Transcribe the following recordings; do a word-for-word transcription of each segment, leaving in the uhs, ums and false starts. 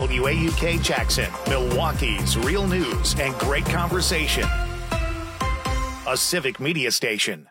W A U K Jackson, Milwaukee's real news and great conversation. A Civic Media station.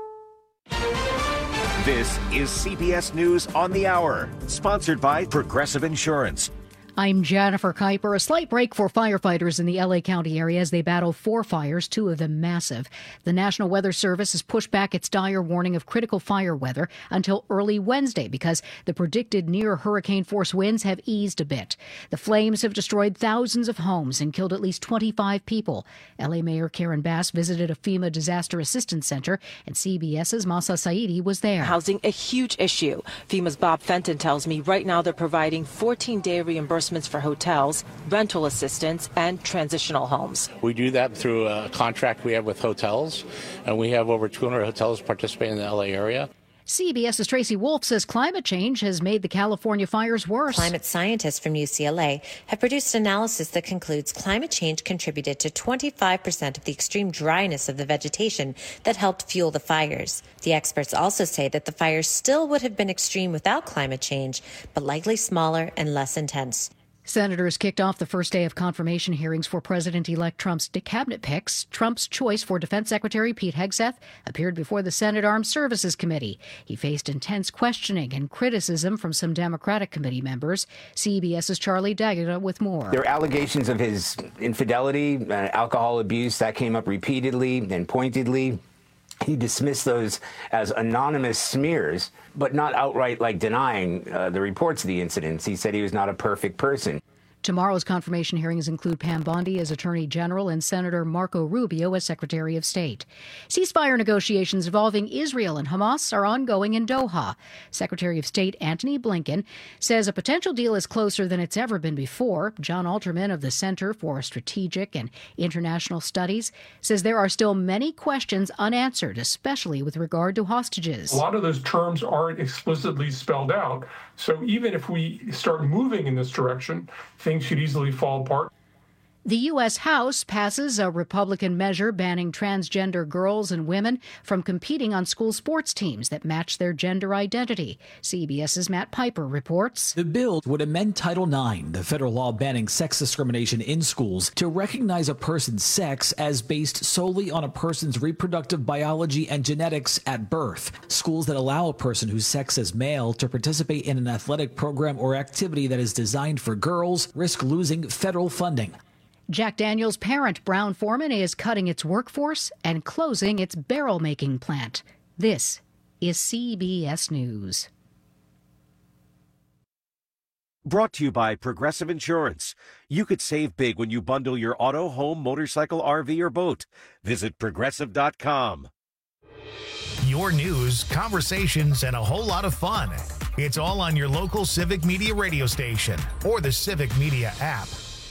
This is C B S News on the Hour, sponsored by Progressive Insurance. I'm Jennifer Kuiper. A slight break for firefighters in the L A County area as they battle four fires, two of them massive. The National Weather Service has pushed back its dire warning of critical fire weather until early Wednesday because the predicted near hurricane force winds have eased a bit. The flames have destroyed thousands of homes and killed at least twenty-five people. L A Mayor Karen Bass visited a FEMA disaster assistance center, and CBS's Masa Saidi was there. Housing a huge issue. FEMA's Bob Fenton tells me right now they're providing fourteen-day reimbursement for hotels, rental assistance, and transitional homes. We do that through a contract we have with hotels, and we have over two hundred hotels participating in the L A area. CBS's Tracy Wolf says climate change has made the California fires worse. Climate scientists from U C L A have produced analysis that concludes climate change contributed to twenty-five percent of the extreme dryness of the vegetation that helped fuel the fires. The experts also say that the fires still would have been extreme without climate change, but likely smaller and less intense. Senators kicked off the first day of confirmation hearings for President-elect Trump's cabinet picks. Trump's choice for Defense Secretary Pete Hegseth appeared before the Senate Armed Services Committee. He faced intense questioning and criticism from some Democratic committee members. CBS's Charlie D'Agata with more. There are allegations of his infidelity, uh, alcohol abuse. That came up repeatedly and pointedly. He dismissed those as anonymous smears, but not outright like denying uh, the reports of the incidents. He said he was not a perfect person. Tomorrow's confirmation hearings include Pam Bondi as Attorney General and Senator Marco Rubio as Secretary of State. Ceasefire negotiations involving Israel and Hamas are ongoing in Doha. Secretary of State Antony Blinken says a potential deal is closer than it's ever been before. John Alterman of the Center for Strategic and International Studies says there are still many questions unanswered, especially with regard to hostages. A lot of those terms aren't explicitly spelled out. So even if we start moving in this direction, things should easily fall apart. The U S. House passes a Republican measure banning transgender girls and women from competing on school sports teams that match their gender identity. CBS's Matt Piper reports. The bill would amend Title nine, the federal law banning sex discrimination in schools, to recognize a person's sex as based solely on a person's reproductive biology and genetics at birth. Schools that allow a person whose sex is male to participate in an athletic program or activity that is designed for girls risk losing federal funding. Jack Daniel's parent, Brown-Forman, is cutting its workforce and closing its barrel-making plant. This is C B S News. Brought to you by Progressive Insurance. You could save big when you bundle your auto, home, motorcycle, R V, or boat. Visit Progressive dot com. Your news, conversations, and a whole lot of fun. It's all on your local Civic Media radio station or the Civic Media app.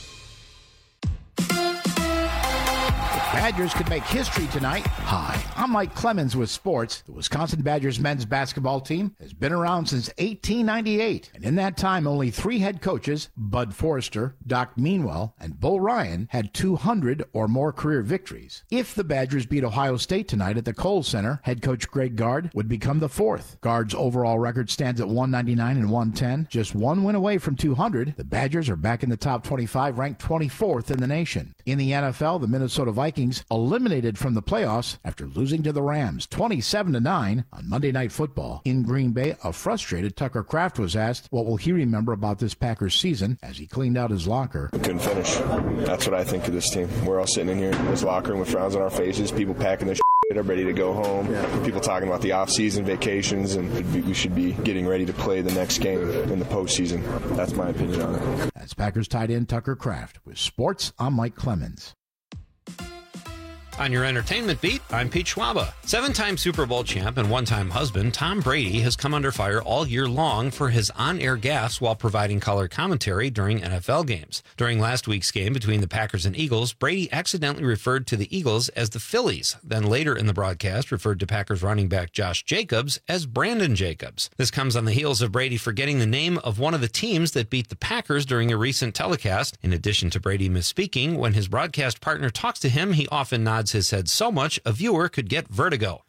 Badgers could make history tonight. Hi, I'm Mike Clemens with sports. The Wisconsin Badgers men's basketball team has been around since eighteen ninety-eight, and in that time, only three head coaches, Bud Forrester, Doc Meanwell, and Bull Ryan, had two hundred or more career victories. If the Badgers beat Ohio State tonight at the Kohl Center, head coach Greg Gard would become the fourth. Gard's overall record stands at one ninety-nine and one ten, just one win away from two hundred. The Badgers are back in the top twenty-five, ranked twenty-fourth in the nation. In the N F L, the Minnesota Vikings eliminated from the playoffs after losing to the Rams twenty-seven to nine on Monday Night Football. In Green Bay, a frustrated Tucker Kraft was asked what will he remember about this Packers season as he cleaned out his locker. We couldn't finish. That's what I think of this team. We're all sitting in here in this locker room with frowns on our faces, people packing their shit up, ready to go home. Yeah. People talking about the off-season vacations, and we should be getting ready to play the next game in the postseason. That's my opinion on it. That's Packers tight end Tucker Kraft. With sports, I'm Mike Clemens. On your entertainment beat, I'm Pete Schwaba. Seven-time Super Bowl champ and one-time husband Tom Brady has come under fire all year long for his on-air gaffes while providing color commentary during N F L games. During last week's game between the Packers and Eagles, Brady accidentally referred to the Eagles as the Phillies, then later in the broadcast referred to Packers running back Josh Jacobs as Brandon Jacobs. This comes on the heels of Brady forgetting the name of one of the teams that beat the Packers during a recent telecast. In addition to Brady misspeaking, when his broadcast partner talks to him, he often nods his head so much a viewer could get vertigo.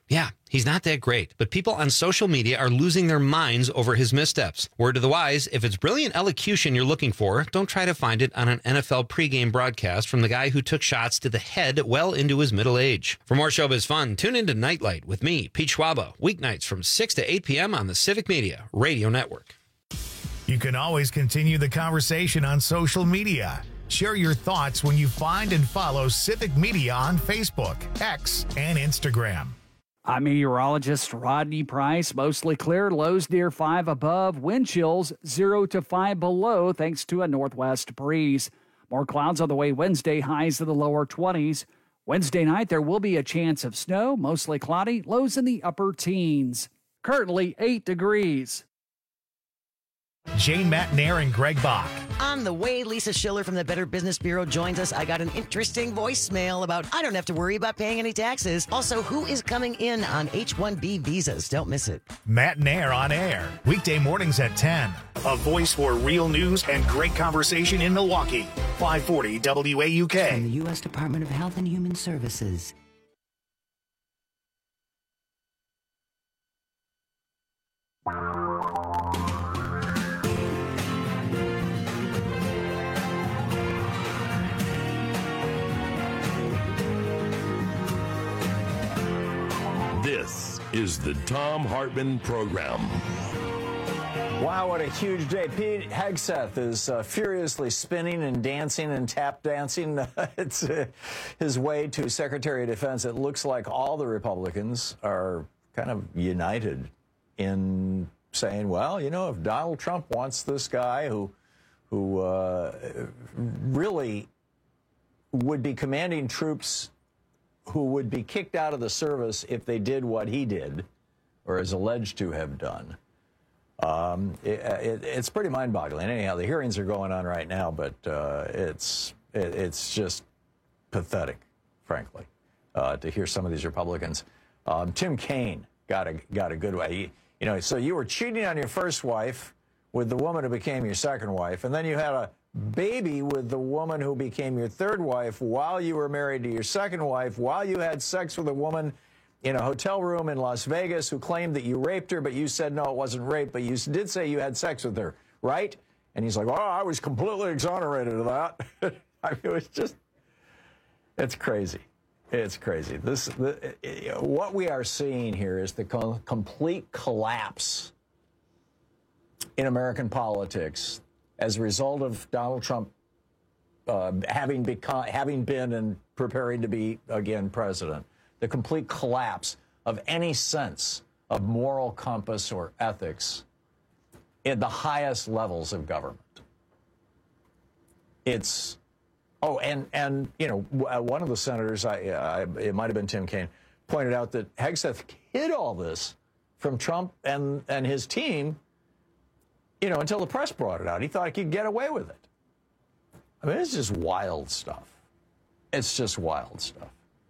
Yeah, he's not that great, but people on social media are losing their minds over his missteps. Word to the wise, if it's brilliant elocution you're looking for, don't try to find it on an N F L pregame broadcast from the guy who took shots to the head well into his middle age. For more showbiz fun, tune into Nightlight with me, Pete Schwaba, weeknights from six to eight p.m. on the Civic Media Radio Network. You can always continue the conversation on social media. Share your thoughts when you find and follow Civic Media on Facebook, X, and Instagram. I'm meteorologist Rodney Price. Mostly clear, lows near five above, wind chills zero to five below thanks to a northwest breeze. More clouds on the way Wednesday, highs in the lower twenties. Wednesday night, there will be a chance of snow, mostly cloudy, lows in the upper teens. Currently eight degrees. Jane Matnair and Greg Bach. On the way, Lisa Schiller from the Better Business Bureau joins us. I got an interesting voicemail about I don't have to worry about paying any taxes. Also, who is coming in on H one B visas? Don't miss it. Matnair on air, weekday mornings at ten. A voice for real news and great conversation in Milwaukee. five forty W A U K. From the U S Department of Health and Human Services. This is the Thom Hartmann Program. Wow, what a huge day. Pete Hegseth is uh, furiously spinning and dancing and tap dancing. it's uh, his way to Secretary of Defense. It looks like all the Republicans are kind of united in saying, well, you know, if Donald Trump wants this guy who, who uh, really would be commanding troops who would be kicked out of the service if they did what he did, or is alleged to have done. Um, it, it, it's pretty mind-boggling. Anyhow, the hearings are going on right now, but uh, it's it, it's just pathetic, frankly, uh, to hear some of these Republicans. Um, Tim Kaine got a got a good way. He, you know, so you were cheating on your first wife with the woman who became your second wife, and then you had a baby with the woman who became your third wife while you were married to your second wife, while you had sex with a woman in a hotel room in Las Vegas who claimed that you raped her, but you said, no, it wasn't rape, but you did say you had sex with her, right? And he's like, oh, I was completely exonerated of that. I mean, it was just, it's crazy. It's crazy. This, the, what we are seeing here is the co- complete collapse in American politics as a result of Donald Trump uh, having become, having been and preparing to be, again, president. The complete collapse of any sense of moral compass or ethics at the highest levels of government. It's, oh, and, and you know, one of the senators, I, I, it might have been Tim Kaine, pointed out that Hegseth hid all this from Trump and, and his team, you know, until the press brought it out. He thought he could get away with it. I mean, it's just wild stuff. It's just wild stuff.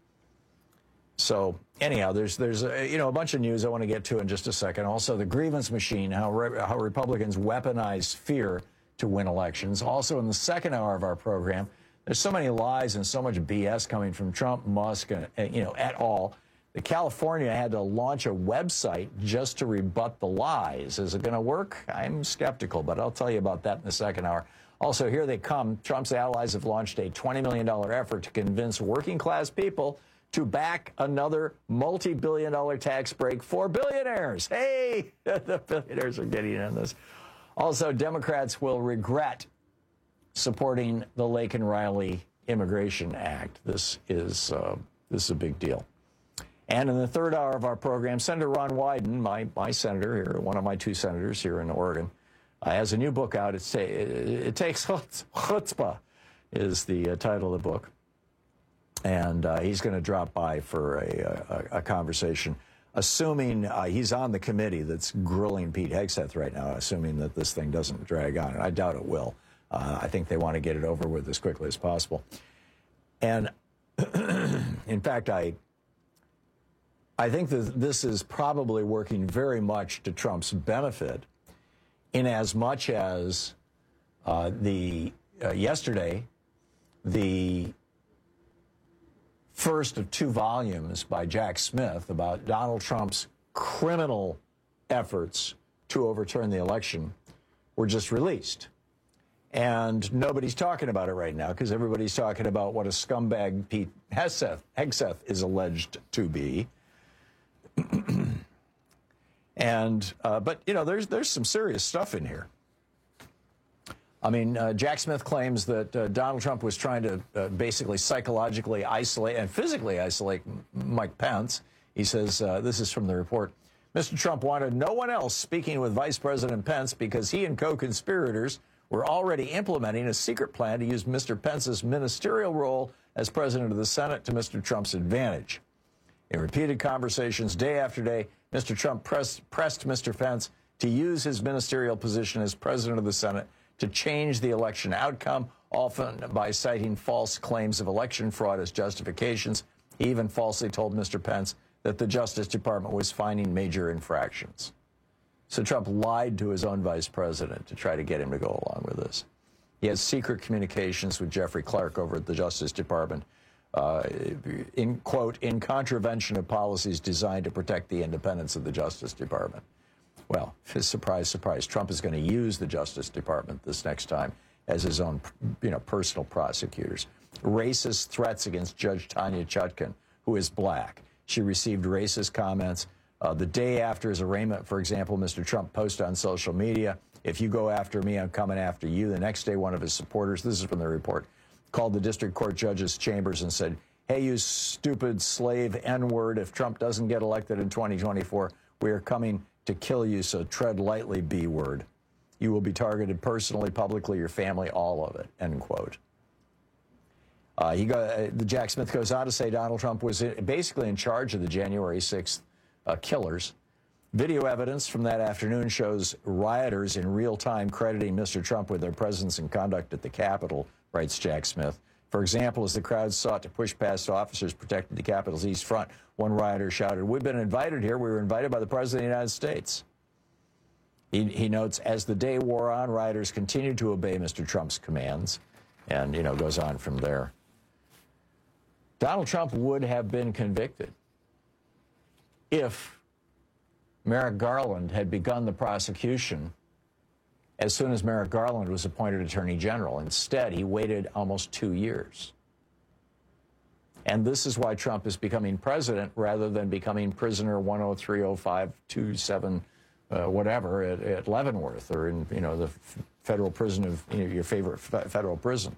So anyhow, there's there's a, you know, a bunch of news I want to get to in just a second. Also, the grievance machine, how re- how Republicans weaponize fear to win elections. Also, in the second hour of our program, there's so many lies and so much B S coming from Trump, Musk, and, and you know, et al. that California had to launch a website just to rebut the lies. Is it going to work? I'm skeptical, but I'll tell you about that in the second hour. Also, here they come. Trump's allies have launched a twenty million dollars effort to convince working-class people to back another multi-billion dollar tax break for billionaires. Hey, the billionaires are getting in this. Also, Democrats will regret supporting the Laken Riley Immigration Act. This is uh, this is a big deal. And in the third hour of our program, Senator Ron Wyden, my, my senator here, one of my two senators here in Oregon, uh, has a new book out. It's, it, it Takes Chutzpah is the uh, title of the book. And uh, he's going to drop by for a, a, a conversation, assuming uh, he's on the committee that's grilling Pete Hegseth right now, assuming that this thing doesn't drag on. And I doubt it will. Uh, I think they want to get it over with as quickly as possible. And in fact, I... I think that this is probably working very much to Trump's benefit, in as much as uh, the uh, yesterday, the first of two volumes by Jack Smith about Donald Trump's criminal efforts to overturn the election were just released. And nobody's talking about it right now because everybody's talking about what a scumbag Pete Hegseth, Hegseth is alleged to be. and uh, but you know, there's there's some serious stuff in here. I mean, uh, Jack Smith claims that uh, Donald Trump was trying to uh, basically psychologically isolate and physically isolate Mike Pence. He says, uh, this is from the report, Mister Trump wanted no one else speaking with Vice President Pence because he and co-conspirators were already implementing a secret plan to use Mister Pence's ministerial role as president of the Senate to Mister Trump's advantage. In repeated conversations day after day, Mister Trump pressed, pressed Mister Pence to use his ministerial position as president of the Senate to change the election outcome, often by citing false claims of election fraud as justifications. He even falsely told Mister Pence that the Justice Department was finding major infractions. So Trump lied to his own vice president to try to get him to go along with this. He has secret communications with Jeffrey Clark over at the Justice Department, uh, in, quote, in contravention of policies designed to protect the independence of the Justice Department. Well, surprise, surprise, Trump is going to use the Justice Department this next time as his own, you know, personal prosecutors. Racist threats against Judge Tanya Chutkan, who is black. She received racist comments. Uh, the day after his arraignment, for example, Mister Trump posted on social media, if you go after me, I'm coming after you. The next day, one of his supporters, this is from the report, called the district court judge's chambers and said, hey, you stupid slave N-word, if Trump doesn't get elected in twenty twenty-four, we are coming to kill you, so tread lightly, B-word. You will be targeted personally, publicly, your family, all of it, end quote. Uh, he go, uh, the Jack Smith goes on to say Donald Trump was in, basically in charge of the January sixth uh, killers. Video evidence from that afternoon shows rioters in real time crediting Mister Trump with their presence and conduct at the Capitol, writes Jack Smith. For example, as the crowd sought to push past officers protecting the Capitol's east front, one rioter shouted, we've been invited here. We were invited by the President of the United States. He, he notes, as the day wore on, rioters continued to obey Mister Trump's commands, and, you know, goes on from there. Donald Trump would have been convicted if Merrick Garland had begun the prosecution as soon as Merrick Garland was appointed Attorney General. Instead, he waited almost two years. And this is why Trump is becoming president rather than becoming prisoner one oh three oh five two seven, uh, whatever, at, at Leavenworth or in, you know, the f federal prison of, you know, your favorite f federal prison.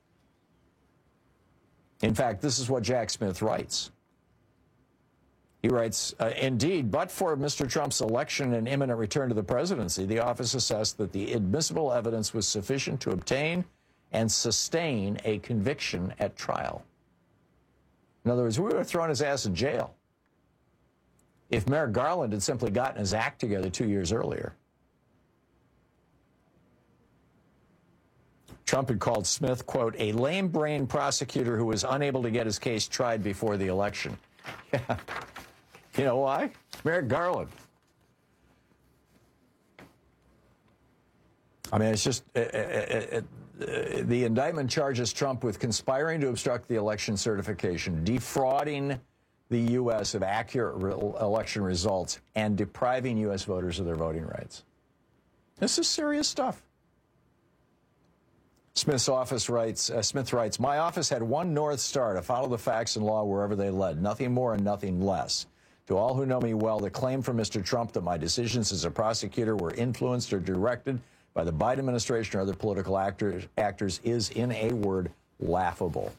In fact, this is what Jack Smith writes. He writes, uh, indeed, but for Mister Trump's election and imminent return to the presidency, the office assessed that the admissible evidence was sufficient to obtain and sustain a conviction at trial. In other words, we would have thrown his ass in jail if Merrick Garland had simply gotten his act together two years earlier. Trump had called Smith, quote, a lame-brained prosecutor who was unable to get his case tried before the election. Yeah. You know why? Merrick Garland. I mean, it's just, it, it, it, it, the indictment charges Trump with conspiring to obstruct the election certification, defrauding the U S of accurate re election results, and depriving U S voters of their voting rights. This is serious stuff. Smith's office writes, uh, Smith writes, my office had one North Star, to follow the facts and law wherever they led, nothing more and nothing less. To all who know me well, the claim from Mister Trump that my decisions as a prosecutor were influenced or directed by the Biden administration or other political actors, actors is, in a word, laughable.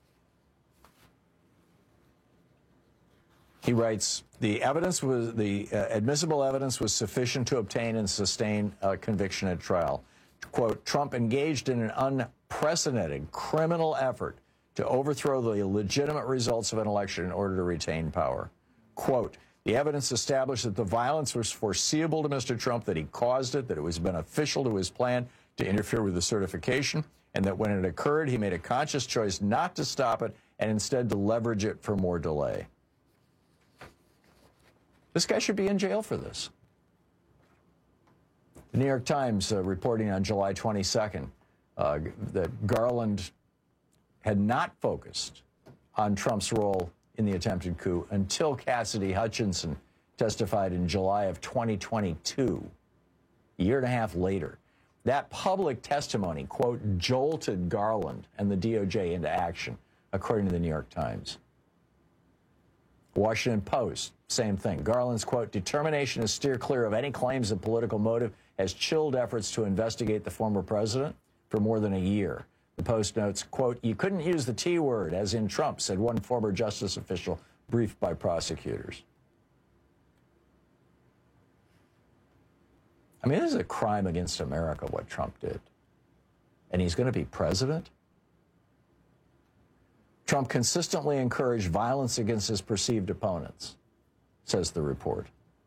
He writes, the evidence was, the uh, admissible evidence was sufficient to obtain and sustain a conviction at trial. Quote, Trump engaged in an unprecedented criminal effort to overthrow the legitimate results of an election in order to retain power. Quote, the evidence established that the violence was foreseeable to Mister Trump, that he caused it, that it was beneficial to his plan to interfere with the certification, and that when it occurred, he made a conscious choice not to stop it and instead to leverage it for more delay. This guy should be in jail for this. The New York Times uh, reporting on July twenty-second uh, that Garland had not focused on Trump's role in the attempted coup until Cassidy Hutchinson testified in July of twenty twenty-two, a year and a half later. That public testimony, quote, jolted Garland and the D O J into action, according to the New York Times. Washington Post, same thing. Garland's, quote, determination to steer clear of any claims of political motive has chilled efforts to investigate the former president for more than a year. The Post notes, quote, you couldn't use the T word, as in Trump, said one former justice official briefed by prosecutors. I mean, this is a crime against America, what Trump did. And he's going to be president? Trump consistently encouraged violence against his perceived opponents, says the report.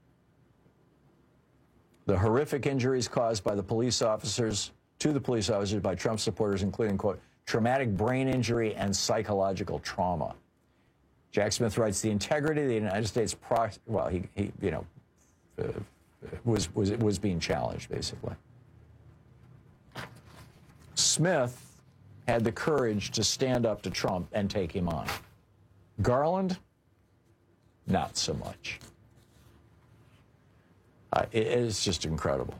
The horrific injuries caused by the police officers, to the police officers by Trump supporters, including, quote, traumatic brain injury and psychological trauma. Jack Smith writes, the integrity of the United States, pro well, he, he, you know, uh, was, was, was being challenged, basically. Smith had the courage to stand up to Trump and take him on. Garland, not so much. Uh, it is just incredible.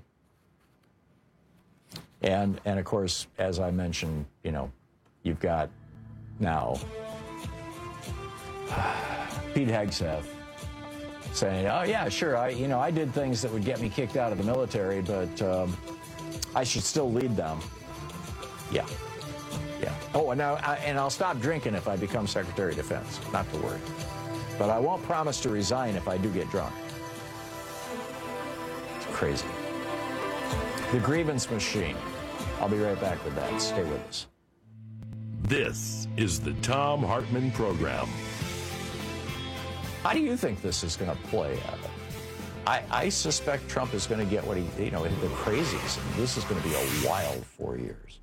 And, and of course, as I mentioned, you know, you've got now Pete Hegseth saying, oh, yeah, sure, I, you know, I did things that would get me kicked out of the military, but um, I should still lead them. Yeah. Yeah. Oh, and, now, I, and I'll stop drinking if I become Secretary of Defense. Not to worry. But I won't promise to resign if I do get drunk. It's crazy. The grievance machine. I'll be right back with that. Stay with us. This is the Thom Hartmann Program. How do you think this is going to play out? I, I suspect Trump is going to get what he, you know, the crazies. And this is going to be a wild four years.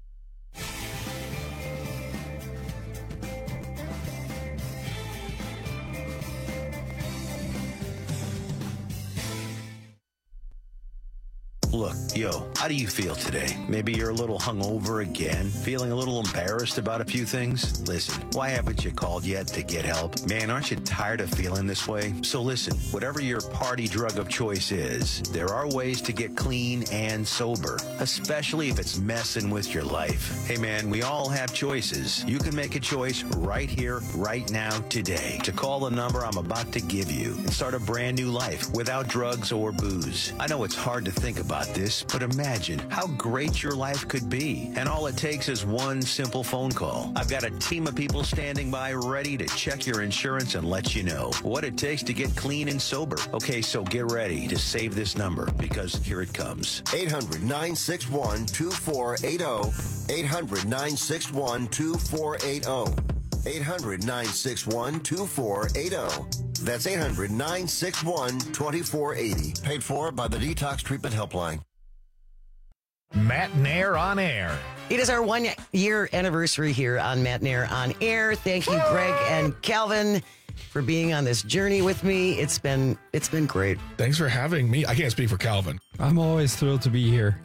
Look, yo, how do you feel today? Maybe you're a little hungover again, feeling a little embarrassed about a few things? Listen, why haven't you called yet to get help? Man, aren't you tired of feeling this way? So listen, whatever your party drug of choice is, there are ways to get clean and sober, especially if it's messing with your life. Hey man, we all have choices. You can make a choice right here, right now, today, to call the number I'm about to give you and start a brand new life without drugs or booze. I know it's hard to think about this, but imagine how great your life could be. And all it takes is one simple phone call. I've got a team of people standing by ready to check your insurance and let you know what it takes to get clean and sober. Okay, so get ready to save this number because here it comes. eight hundred, nine six one, two four eight zero. eight hundred, nine six one, two four eight zero. eight hundred, nine six one, two four eight zero. That's eight hundred, nine six one, two four eight zero. Paid for by the Detox Treatment Helpline. Matt Nair on Air. It is our one-year anniversary here on Matt Nair on Air. Thank you, Greg and Calvin, for being on this journey with me. It's been it's been great. Thanks for having me. I can't speak for Calvin. I'm always thrilled to be here.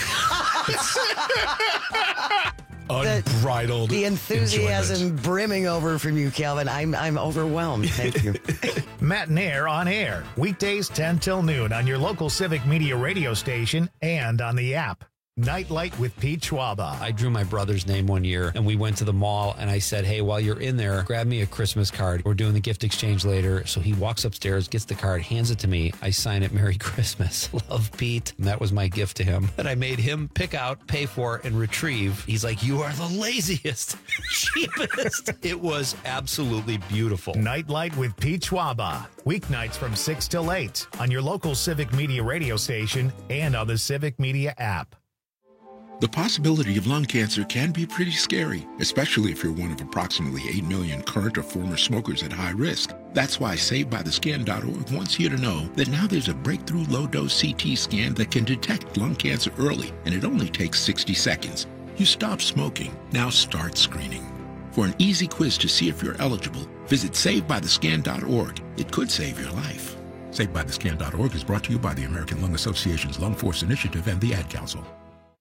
Unbridled. The, the enthusiasm enjoyment. brimming over from you, Calvin. I'm I'm overwhelmed. Thank you. Matt Nair on Air. Weekdays ten till noon on your local Civic Media radio station and on the app. Nightlight with Pete Schwaba. I drew my brother's name one year, and we went to the mall, and I said, hey, while you're in there, grab me a Christmas card. We're doing the gift exchange later. So he walks upstairs, gets the card, hands it to me. I sign it, Merry Christmas. Love, Pete. And that was my gift to him. And I made him pick out, pay for, and retrieve. He's like, you are the laziest, cheapest. It was absolutely beautiful. Nightlight with Pete Schwaba. Weeknights from six till eight on your local Civic Media radio station and on the Civic Media app. The possibility of lung cancer can be pretty scary, especially if you're one of approximately eight million current or former smokers at high risk. That's why Saved By The Scan dot org wants you to know that now there's a breakthrough low-dose C T scan that can detect lung cancer early, and it only takes sixty seconds. You stop smoking, now start screening. For an easy quiz to see if you're eligible, visit Saved By The Scan dot org. It could save your life. Saved By The Scan dot org is brought to you by the American Lung Association's Lung Force Initiative and the Ad Council.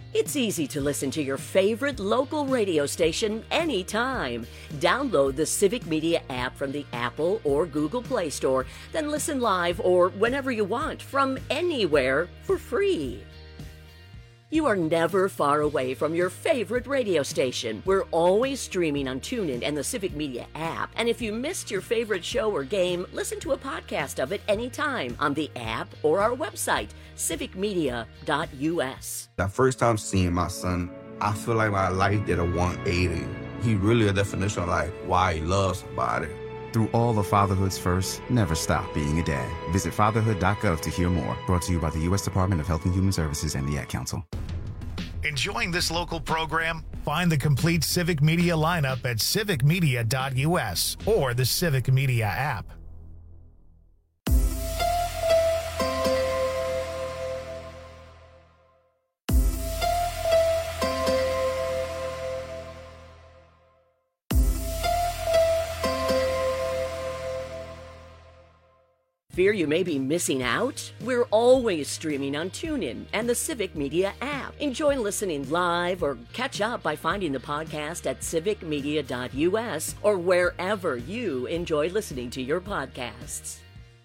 It's easy to listen to your favorite local radio station anytime. Download the Civic Media app from the Apple or Google Play Store, then listen live or whenever you want from anywhere for free. You are never far away from your favorite radio station. We're always streaming on TuneIn and the Civic Media app. And if you missed your favorite show or game, listen to a podcast of it anytime on the app or our website, civic media dot u s. The first time seeing my son, I feel like my life did a one eighty. He really a definition of like why he loves somebody. Through all of fatherhood's first, never stop being a dad. Visit fatherhood dot gov to hear more. Brought to you by the U S Department of Health and Human Services and the Ad Council. Enjoying this local program? Find the complete Civic Media lineup at civic media dot u s or the Civic Media app. Fear you may be missing out? We're always streaming on TuneIn and the Civic Media app. Enjoy listening live or catch up by finding the podcast at civic media dot u s or wherever you enjoy listening to your podcasts.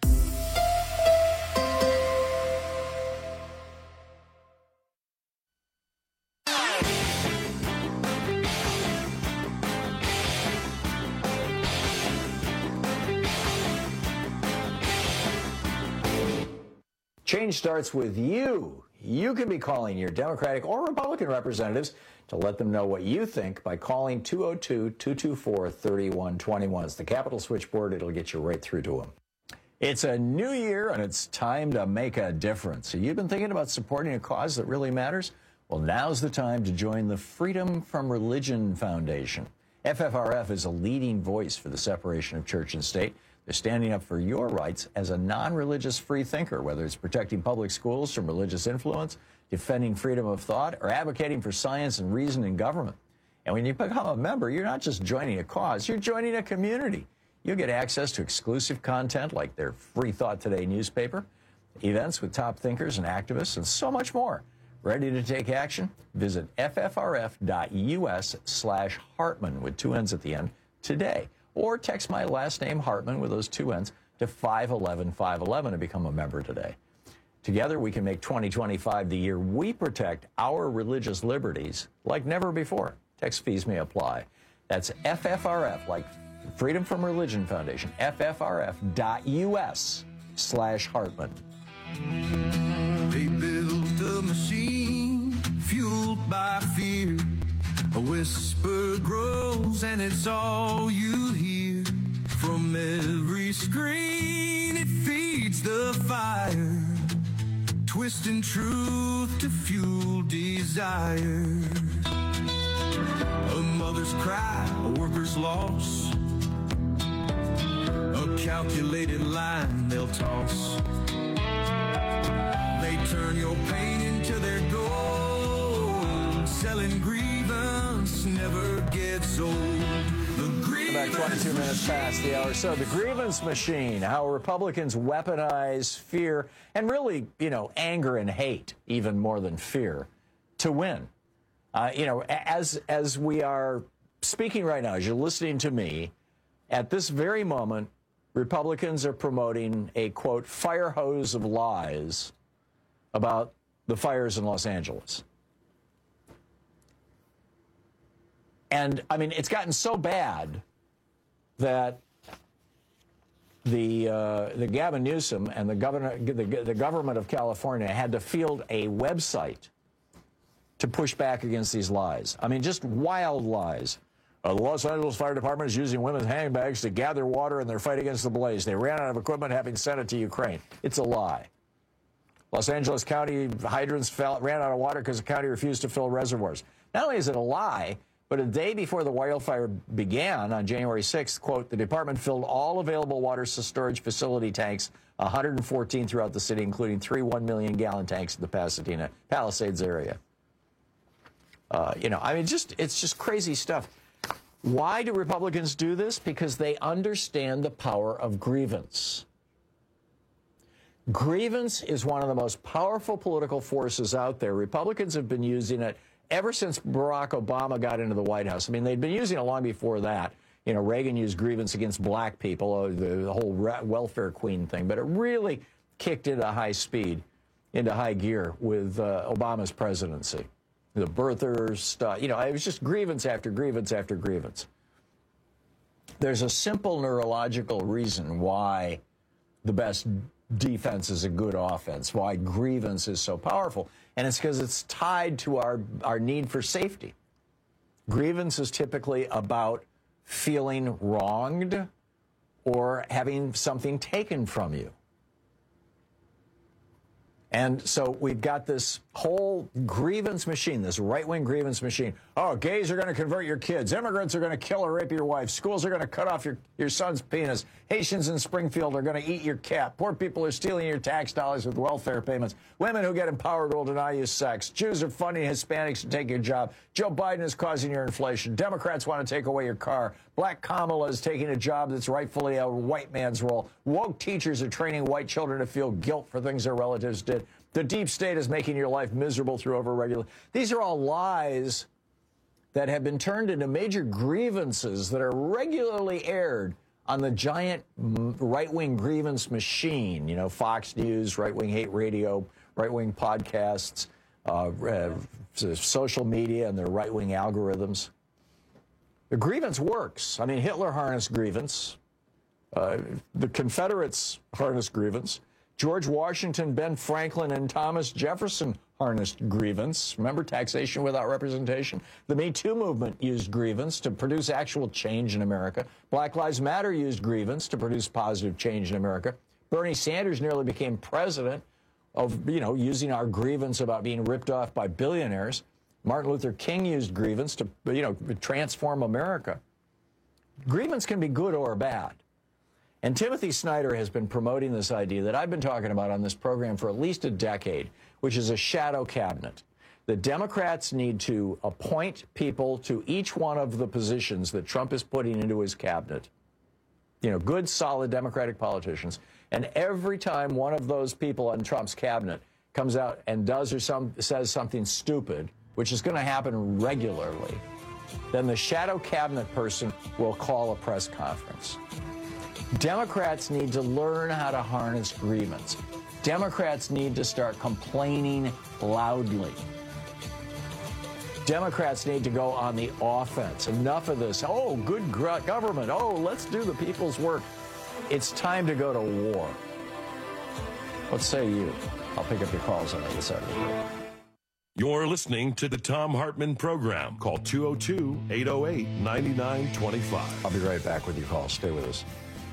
Change starts with you. You can be calling your Democratic or Republican representatives to let them know what you think by calling two oh two, two two four, three one two one. It's the Capitol switchboard. It'll get you right through to them. It's a new year, and it's time to make a difference. So you've been thinking about supporting a cause that really matters? Well, now's the time to join the Freedom from Religion Foundation. F F R F is a leading voice for the separation of church and state. They're standing up for your rights as a non-religious free thinker, whether it's protecting public schools from religious influence, defending freedom of thought, or advocating for science and reason in government. And when you become a member, you're not just joining a cause, you're joining a community. You'll get access to exclusive content like their Free Thought Today newspaper, events with top thinkers and activists, and so much more. Ready to take action? Visit f f r f dot u s slash Hartman with two N's at the end today. Or text my last name, Hartman, with those two N's, to five one one, five one one to become a member today. Together, we can make twenty twenty-five the year we protect our religious liberties like never before. Text fees may apply. That's F F R F, like Freedom from Religion Foundation, f f r f dot u s slash Hartman. They built a machine fueled by fear. A whisper grows and it's all you hear. From every screen it feeds the fire, twisting truth to fuel desire. A mother's cry, a worker's loss, a calculated line they'll toss. They turn your pain into their gold, selling grievance never gets old. About twenty-two minutes past the hour. So the grievance machine, how Republicans weaponize fear and really, you know, anger and hate, even more than fear, to win. Uh, you know, as as we are speaking right now, as you're listening to me, at this very moment, Republicans are promoting a, quote, fire hose of lies about the fires in Los Angeles. And, I mean, it's gotten so bad that the uh, the Gavin Newsom and the governor, the, the government of California had to field a website to push back against these lies. I mean, just wild lies. Uh, the Los Angeles Fire Department is using women's handbags to gather water in their fight against the blaze. They ran out of equipment, having sent it to Ukraine. It's a lie. Los Angeles County hydrants fell, ran out of water because the county refused to fill reservoirs. Not only is it a lie, but a day before the wildfire began on January sixth, quote, the department filled all available water storage facility tanks, one hundred fourteen throughout the city, including three one million gallon tanks in the Pasadena Palisades area. Uh, you know, I mean, just it's just crazy stuff. Why do Republicans do this? Because they understand the power of grievance. Grievance is one of the most powerful political forces out there. Republicans have been using it ever since Barack Obama got into the White House. I mean, they'd been using it long before that. You know, Reagan used grievance against black people, the, the whole welfare queen thing. But it really kicked into high speed, into high gear with uh, Obama's presidency. The birthers stuff, you know, it was just grievance after grievance after grievance. There's a simple neurological reason why the best defense is a good offense, why grievance is so powerful. And it's because it's tied to our, our need for safety. Grievance is typically about feeling wronged or having something taken from you. And so we've got this whole grievance machine, this right-wing grievance machine. Oh, gays are going to convert your kids. Immigrants are going to kill or rape your wife. Schools are going to cut off your, your son's penis. Haitians in Springfield are going to eat your cat. Poor people are stealing your tax dollars with welfare payments. Women who get empowered will deny you sex. Jews are funding Hispanics to take your job. Joe Biden is causing your inflation. Democrats want to take away your car. Black Kamala is taking a job that's rightfully a white man's role. Woke teachers are training white children to feel guilt for things their relatives did. The deep state is making your life miserable through overregulation. These are all lies that have been turned into major grievances that are regularly aired on the giant right-wing grievance machine. You know, Fox News, right-wing hate radio, right-wing podcasts, uh, uh, social media and their right-wing algorithms. The grievance works. I mean, Hitler harnessed grievance. Uh, the Confederates harnessed grievance. George Washington, Ben Franklin, and Thomas Jefferson harnessed grievance. Remember taxation without representation? The Me Too movement used grievance to produce actual change in America. Black Lives Matter used grievance to produce positive change in America. Bernie Sanders nearly became president of, you know, using our grievance about being ripped off by billionaires. Martin Luther King used grievance to, you know, transform America. Grievance can be good or bad. And Timothy Snyder has been promoting this idea that I've been talking about on this program for at least a decade, which is a shadow cabinet. The Democrats need to appoint people to each one of the positions that Trump is putting into his cabinet. You know, good, solid Democratic politicians. And every time one of those people in Trump's cabinet comes out and does or some, says something stupid, which is going to happen regularly, then the shadow cabinet person will call a press conference. Democrats need to learn how to harness grievance. Democrats need to start complaining loudly. Democrats need to go on the offense. Enough of this. Oh, good government. Oh, let's do the people's work. It's time to go to war. What say you? I'll pick up your calls on the other side of the break. You're listening to the Thom Hartmann Program. Call two oh two, eight oh eight, nine nine two five. I'll be right back with your calls. Stay with us.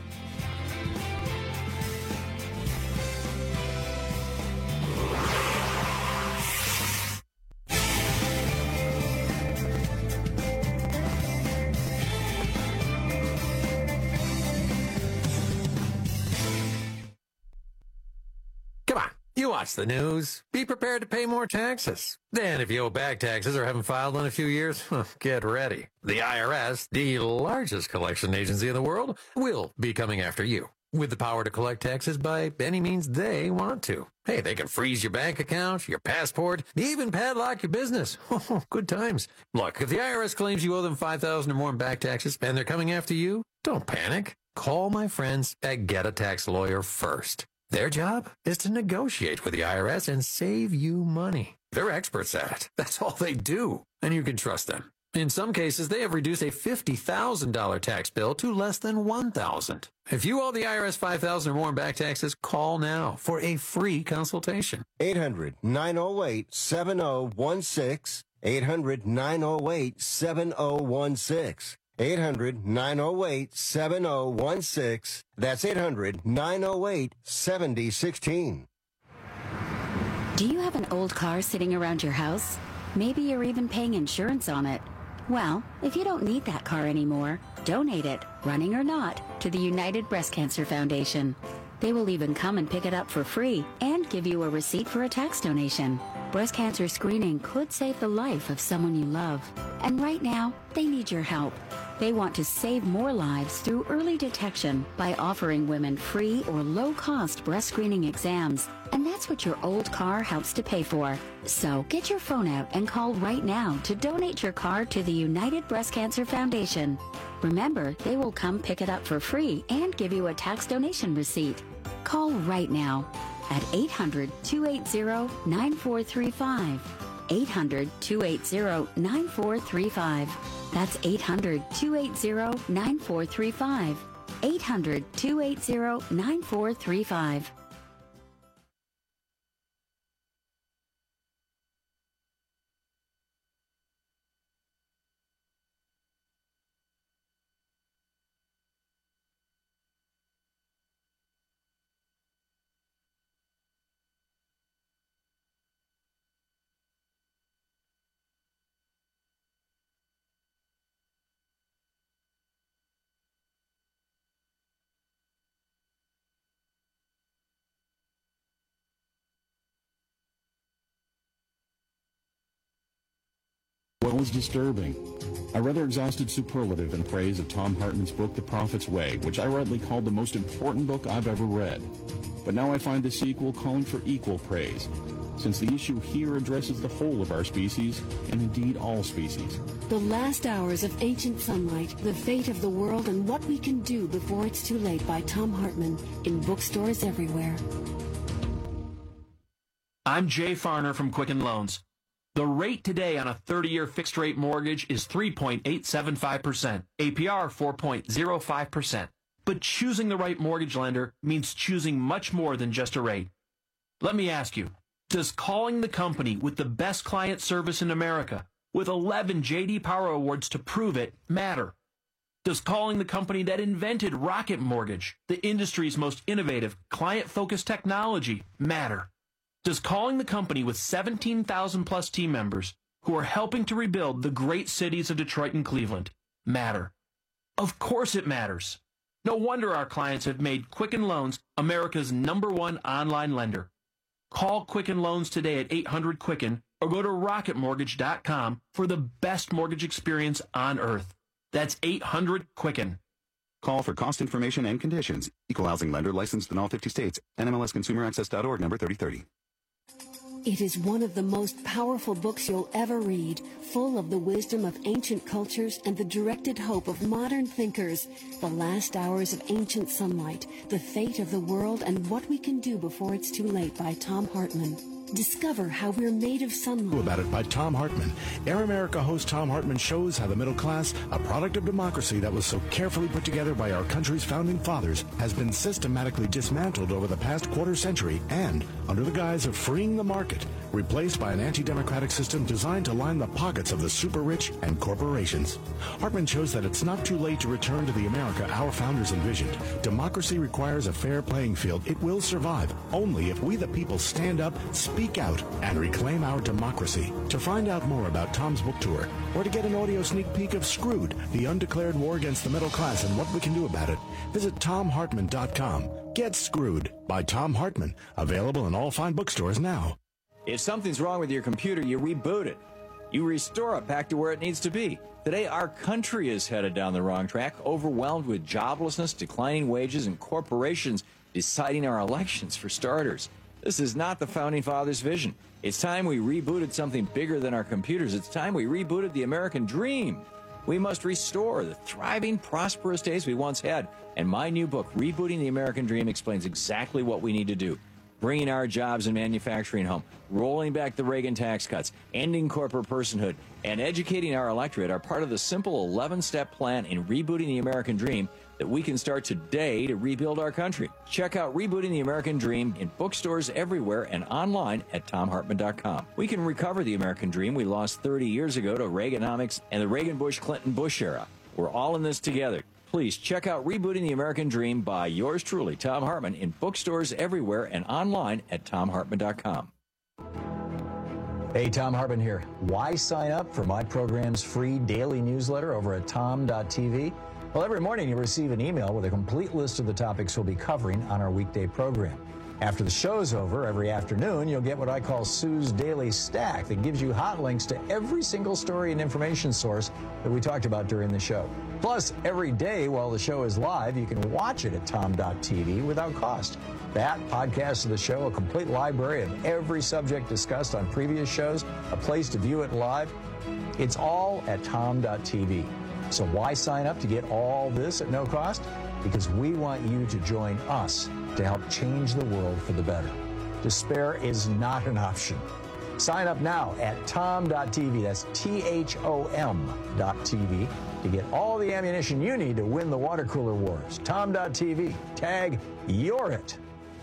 You watch the news. Be prepared to pay more taxes. Then if you owe back taxes or haven't filed in a few years, get ready. The I R S, the largest collection agency in the world, will be coming after you with the power to collect taxes by any means they want to. Hey, they can freeze your bank account, your passport, even padlock your business. Good times. Look, if the I R S claims you owe them five thousand dollars or more in back taxes and they're coming after you, don't panic. Call my friends at Get a Tax Lawyer first. Their job is to negotiate with the I R S and save you money. They're experts at it. That's all they do. And you can trust them. In some cases, they have reduced a fifty thousand dollars tax bill to less than one thousand dollars. If you owe the I R S five thousand dollars or more in back taxes, call now for a free consultation. eight hundred, nine oh eight, seven oh one six. eight hundred, nine oh eight, seven oh one six. eight hundred, nine oh eight, seven oh one six. That's eight hundred, nine oh eight, seven oh one six. Do you have an old car sitting around your house? Maybe you're even paying insurance on it. Well, if you don't need that car anymore, donate it, running or not, to the United Breast Cancer Foundation. They will even come and pick it up for free and give you a receipt for a tax donation. Breast cancer screening could save the life of someone you love. And right now, they need your help. They want to save more lives through early detection by offering women free or low-cost breast screening exams. And that's what your old car helps to pay for. So get your phone out and call right now to donate your car to the United Breast Cancer Foundation. Remember, they will come pick it up for free and give you a tax donation receipt. Call right now at eight hundred, two eight zero, nine four three five. eight hundred, two eight zero, nine four three five. That's eight hundred, two eight zero, nine four three five. eight hundred, two eight zero, nine four three five. What was disturbing? A rather exhausted superlative in praise of Thom Hartmann's book, The Prophet's Way, which I rightly called the most important book I've ever read. But now I find the sequel calling for equal praise, since the issue here addresses the whole of our species, and indeed all species. The Last Hours of Ancient Sunlight, The Fate of the World and What We Can Do Before It's Too Late by Thom Hartmann, in bookstores everywhere. I'm Jay Farner from Quicken Loans. The rate today on a thirty-year fixed-rate mortgage is three point eight seven five percent, A P R four point zero five percent. But choosing the right mortgage lender means choosing much more than just a rate. Let me ask you, does calling the company with the best client service in America, with eleven J D Power Awards to prove it, matter? Does calling the company that invented Rocket Mortgage, the industry's most innovative, client-focused technology, matter? Does calling the company with seventeen thousand plus team members who are helping to rebuild the great cities of Detroit and Cleveland matter? Of course it matters. No wonder our clients have made Quicken Loans America's number one online lender. Call Quicken Loans today at eight hundred Quicken or go to rocket mortgage dot com for the best mortgage experience on earth. That's eight hundred Quicken. Call for cost information and conditions. Equal housing lender licensed in all fifty states. N M L S consumer access dot org number thirty thirty. It is one of the most powerful books you'll ever read, full of the wisdom of ancient cultures and the directed hope of modern thinkers. The Last Hours of Ancient Sunlight, The Fate of the World and What We Can Do Before It's Too Late by Thom Hartmann. Discover how we're made of sunlight. About it by Thom Hartmann. Air America host Thom Hartmann shows how the middle class, a product of democracy that was so carefully put together by our country's founding fathers, has been systematically dismantled over the past quarter century and, under the guise of freeing the market, replaced by an anti-democratic system designed to line the pockets of the super rich and corporations. Hartmann shows that it's not too late to return to the America our founders envisioned. Democracy requires a fair playing field. It will survive only if we the people stand up, speak out, and reclaim our democracy. To find out more about Tom's book tour, or to get an audio sneak peek of Screwed, the undeclared war against the middle class and what we can do about it, visit tom hartmann dot com. Get Screwed by Thom Hartmann. Available in all fine bookstores now. If something's wrong with your computer, you reboot it. You restore it back to where it needs to be. Today, our country is headed down the wrong track, overwhelmed with joblessness, declining wages, and corporations deciding our elections for starters. This is not the Founding Fathers' vision. It's time we rebooted something bigger than our computers. It's time we rebooted the American dream. We must restore the thriving, prosperous days we once had. And my new book, Rebooting the American Dream, explains exactly what we need to do. Bringing our jobs and manufacturing home, rolling back the Reagan tax cuts, ending corporate personhood, and educating our electorate are part of the simple eleven-step plan in rebooting the American dream that we can start today to rebuild our country. Check out Rebooting the American Dream in bookstores everywhere and online at tom hartmann dot com. We can recover the American dream we lost thirty years ago to Reaganomics and the Reagan-Bush-Clinton-Bush era. We're all in this together. Please check out Rebooting the American Dream by yours truly, Thom Hartmann, in bookstores everywhere and online at tom hartmann dot com. Hey, Thom Hartmann here. Why sign up for my program's free daily newsletter over at tom dot t v? Well, every morning you receive an email with a complete list of the topics we'll be covering on our weekday program. After the show's over, every afternoon, you'll get what I call Sue's Daily Stack that gives you hot links to every single story and information source that we talked about during the show. Plus, every day while the show is live, you can watch it at tom dot t v without cost. That, podcasts of the show, a complete library of every subject discussed on previous shows, a place to view it live. It's all at tom dot t v. So why sign up to get all this at no cost? Because we want you to join us to help change the world for the better. Despair is not an option. Sign up now at tom dot t v. That's T H O M dot T V to get all the ammunition you need to win the water cooler wars. tom dot t v. Tag You're It.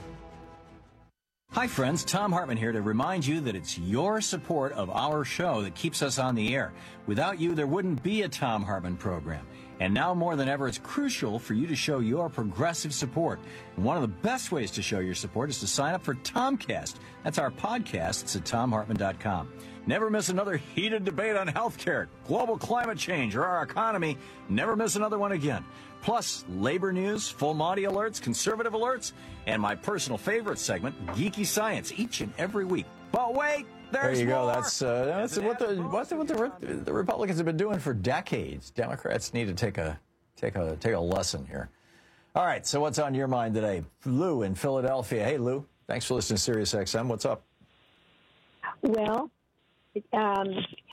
Hi, friends. Tom Hartman here to remind you that it's your support of our show that keeps us on the air. Without you, there wouldn't be a Tom Hartman program. And now more than ever, it's crucial for you to show your progressive support. And one of the best ways to show your support is to sign up for Tomcast. That's our podcast. It's at tom hartman dot com. Never miss another heated debate on healthcare, global climate change, or our economy. Never miss another one again. Plus, labor news, full Monty alerts, conservative alerts, and my personal favorite segment, Geeky Science, each and every week. But wait, there's There you more. go. That's, uh, that's what the what the, what the the Republicans have been doing for decades. Democrats need to take a take a take a lesson here. All right. So what's on your mind today, Lou in Philadelphia? Hey, Lou. Thanks for listening to Sirius X M. What's up? Well, um,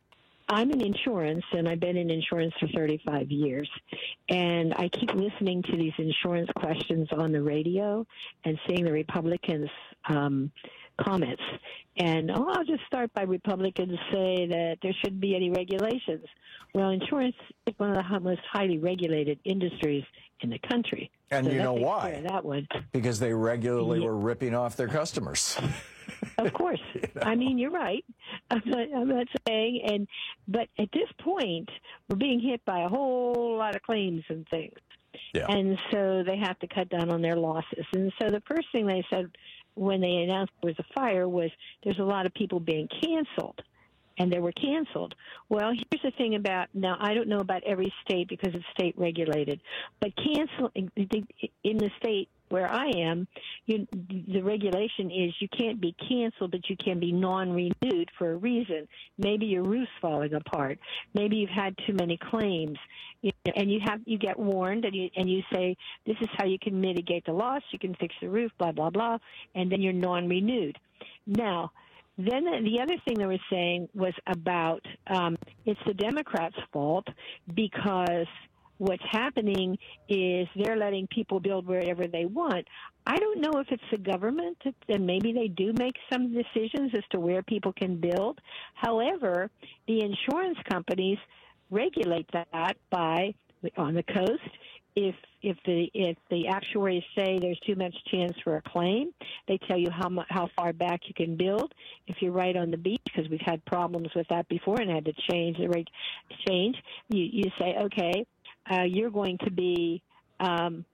I'm in insurance, and I've been in insurance for thirty-five years. And I keep listening to these insurance questions on the radio and seeing the Republicans' um, comments. And oh, I'll just start by Republicans say that there shouldn't be any regulations. Well, insurance is one of the most highly regulated industries in the country. And so you that know takes why? care of that one. Because they regularly Yeah. were ripping off their customers. Of course. You know? I mean, you're right. I'm not, I'm not saying, and but at this point, we're being hit by a whole lot of claims and things. Yeah. And so they have to cut down on their losses. And so the first thing they said when they announced there was a fire was there's a lot of people being canceled. And they were canceled. Well, here's the thing about, now I don't know about every state because it's state regulated, but cancel in the state where I am, you, the regulation is you can't be canceled, but you can be non-renewed for a reason. Maybe your roof's falling apart. Maybe you've had too many claims, you know, and you have you get warned, and you and you say this is how you can mitigate the loss. You can fix the roof, blah blah blah, and then you're non-renewed. Now. Then the other thing they were saying was about um, it's the Democrats' fault because what's happening is they're letting people build wherever they want. I don't know if it's the government, and maybe they do make some decisions as to where people can build. However, the insurance companies regulate that by, on the coast, if if the if the actuaries say there's too much chance for a claim, they tell you how mu- how far back you can build. If you're right on the beach, because we've had problems with that before and had to change the reg- change, you you say okay, uh, you're going to be um,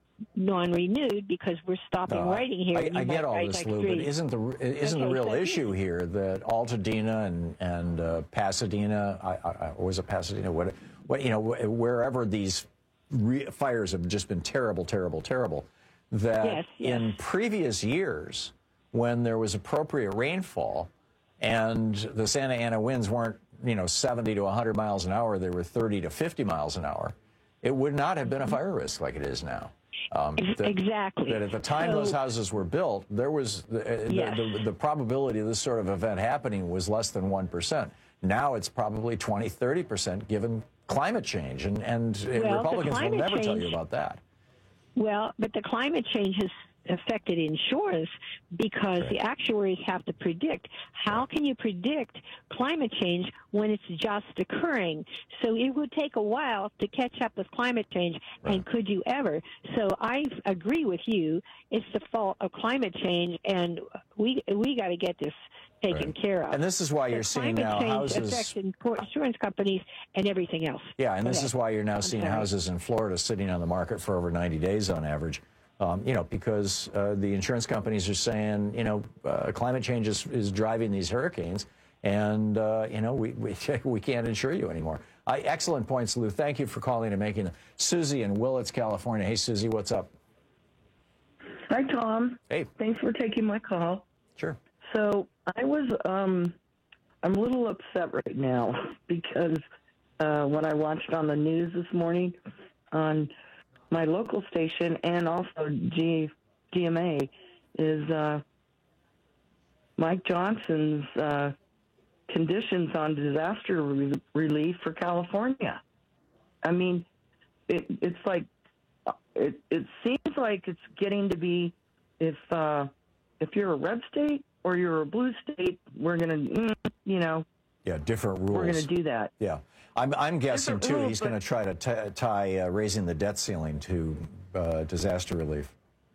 non-renewed because we're stopping No, writing here. I, You I get might all write this, like Lou, three. but isn't the isn't Okay, the real so issue here that Altadena and and uh, Pasadena, I, I, or was it Pasadena? What, what you know, wh- wherever these re- fires have just been terrible, terrible, terrible. That Yes, yes. in previous years, when there was appropriate rainfall, and the Santa Ana winds weren't you know seventy to one hundred miles an hour, they were thirty to fifty miles an hour, it would not have been a fire risk like it is now. Um, that, exactly. That at the time So- those houses were built, there was the, uh, Yes. the, the, the probability of this sort of event happening was less than one percent. Now it's probably twenty, thirty percent given climate change. And, and uh, Well, the Republicans will climate never tell change- you about that. Well, but the climate change has affected insurance because the actuaries have to predict. How can you predict climate change when it's just occurring? So it would take a while to catch up with climate change, and could you ever? So I agree with you. It's the fault of climate change, and we we got to get this taken care of. And this is why you're But seeing climate now change houses. affects inco- insurance companies and everything else. Yeah, and this Okay. is why you're now I'm seeing sorry. houses in Florida sitting on the market for over ninety days on average. Um, you know, because uh, the insurance companies are saying, you know, uh, climate change is, is driving these hurricanes, and uh, you know, we, we we can't insure you anymore. I, excellent points, Lou. Thank you for calling and making them. Susie in Willits, California. Hey, Susie, what's up? Hi, Tom. Hey. Thanks for taking my call. Sure. So I was, um, I'm a little upset right now because uh, when I watched on the news this morning on my local station and also G, GMA is uh, Mike Johnson's uh, conditions on disaster re- relief for California. I mean, it, it's like, it, it seems like it's getting to be, if uh, if you're a red state or you're a blue state, we're going to, mm, you know. Yeah, different rules. We're going to do that. Yeah. I'm, I'm guessing, Different too, rules, he's going to try to t- tie uh, raising the debt ceiling to uh, disaster relief.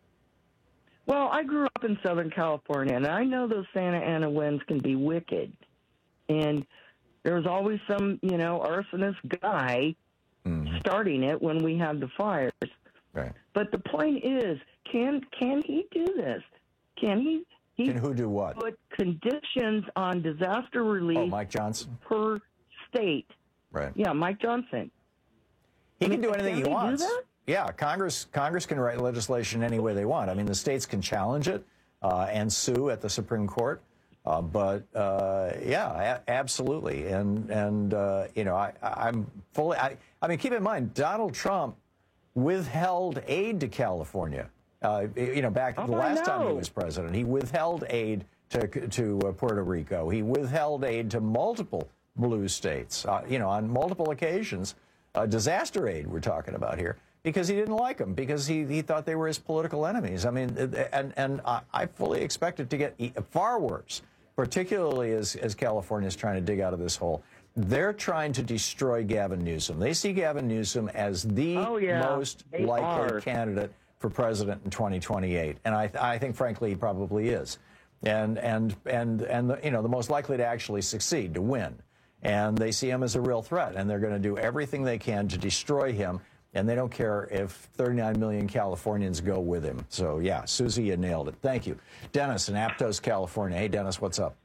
Well, I grew up in Southern California, and I know those Santa Ana winds can be wicked. And there's always some, you know, arsonist guy mm-hmm. starting it when we have the fires. Right. But the point is, can can he do this? Can he? he can who do what? Put conditions on disaster relief. Oh, Mike Johnson? Per state. Right. Yeah, Mike Johnson. He I can mean, do anything can he he wants. Do that? Yeah, Congress Congress can write legislation any way they want. I mean, the states can challenge it uh, and sue at the Supreme Court. Uh, but uh, yeah, a- absolutely. And and uh, you know, I, I'm fully. I, I mean, keep in mind, Donald Trump withheld aid to California. Uh, you know, back oh, the last time he was president, he withheld aid to to uh, Puerto Rico. He withheld aid to multiple blue states. Uh, you know, on multiple occasions, uh, disaster aid we're talking about here. Because he didn't like them, because he, he thought they were his political enemies. I mean, and and I fully expect it to get far worse, particularly as, as California is trying to dig out of this hole. They're trying to destroy Gavin Newsom. They see Gavin Newsom as the oh, yeah. most they likely are. candidate for president in twenty twenty-eight. And I, I think, frankly, he probably is. And, and, and, and the, you know, the most likely to actually succeed, to win. And they see him as a real threat, and they're going to do everything they can to destroy him. And they don't care if thirty-nine million Californians go with him. So, yeah, Susie, you nailed it. Thank you. Dennis in Aptos, California. Hey, Dennis, what's up?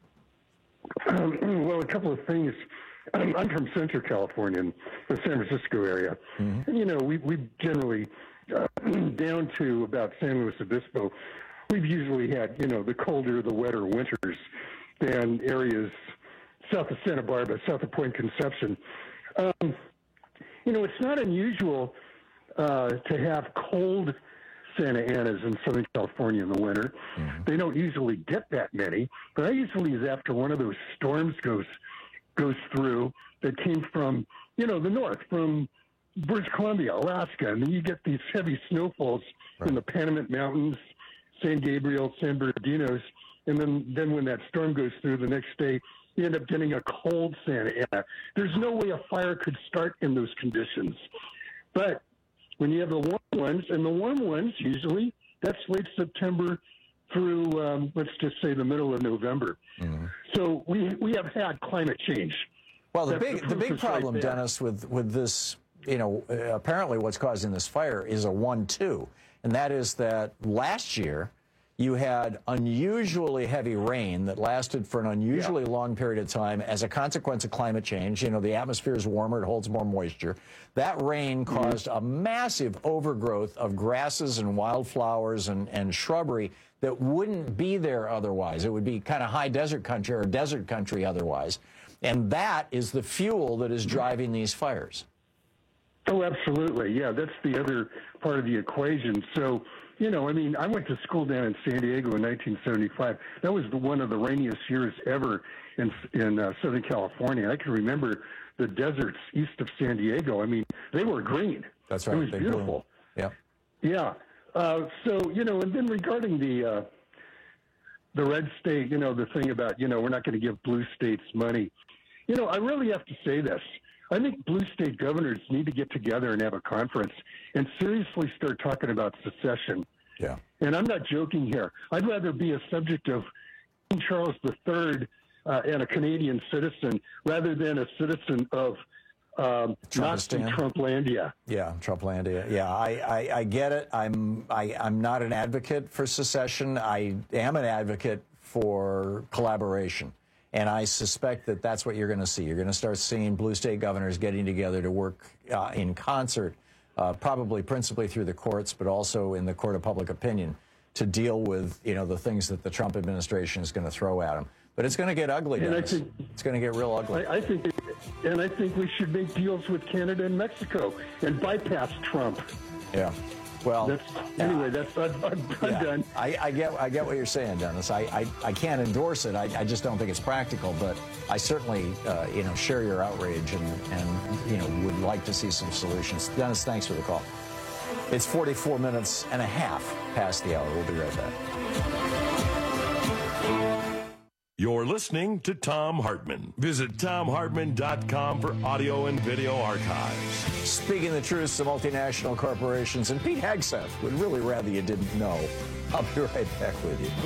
Um, well, a couple of things. I'm, I'm from Central California, in the San Francisco area. Mm-hmm. And, you know, we, we generally, uh, down to about San Luis Obispo, we've usually had, you know, the colder, the wetter winters than areas south of Santa Barbara, south of Point Conception. Um, You know, it's not unusual uh, to have cold Santa Anas in Southern California in the winter. Mm-hmm. They don't usually get that many, but I usually is after one of those storms goes goes through that came from, you know, the north, from British Columbia, Alaska, and then you get these heavy snowfalls right. in the Panamint Mountains, San Gabriel, San Bernardino's, and then, then when that storm goes through the next day, you end up getting a cold Santa Ana. There's no way a fire could start in those conditions. But when you have the warm ones, and the warm ones usually, that's late September through, um, let's just say, the middle of November. Mm-hmm. So we we have had climate change. Well, the That's big the the big problem, right Dennis, with, with this, you know, uh, apparently what's causing this fire is a one two. And that is that last year, you had unusually heavy rain that lasted for an unusually yeah. long period of time as a consequence of climate change. You know, the atmosphere is warmer, it holds more moisture. That rain caused mm-hmm. a massive overgrowth of grasses and wildflowers and, and shrubbery that wouldn't be there otherwise. It would be kind of high desert country or desert country otherwise. And that is the fuel that is driving these fires. Oh, absolutely. Yeah, that's the other part of the equation. So, you know, I mean, I went to school down in San Diego in nineteen seventy-five. That was the, one of the rainiest years ever in in uh, Southern California. I can remember the deserts east of San Diego. I mean, they were green. That's right. It was Big beautiful. Bloom. Yeah. Yeah. Uh, so, you know, and then regarding the uh, the red state, you know, the thing about, you know, we're not going to give blue states money. You know, I really have to say this. I think blue state governors need to get together and have a conference and seriously start talking about secession. Yeah. And I'm not joking here. I'd rather be a subject of King Charles the Third uh, and a Canadian citizen rather than a citizen of um, Nazi Trumplandia. Yeah, Trumplandia. Yeah, I, I, I get it. I'm I, I'm not an advocate for secession. I am an advocate for collaboration. And I suspect that that's what you're going to see. You're going to start seeing blue state governors getting together to work uh, in concert, uh, probably principally through the courts, but also in the court of public opinion, to deal with, you know, the things that the Trump administration is going to throw at him. But it's going to get ugly, And I Dennis. think- It's going to get real ugly. I, I think, and I think we should make deals with Canada and Mexico and bypass Trump. Yeah. Well, that's, anyway, that's I'm, I'm, I'm yeah. done. I, I get I get what you're saying, Dennis. I, I, I can't endorse it. I, I just don't think it's practical. But I certainly, uh, you know, share your outrage and, and, you know, would like to see some solutions. Dennis, thanks for the call. It's forty-four minutes and a half past the hour. We'll be right back. You're listening to Thom Hartmann. Visit Thom Hartmann dot com for audio and video archives. Speaking the truth to multinational corporations, and Pete Hegseth would really rather you didn't know. I'll be right back with you.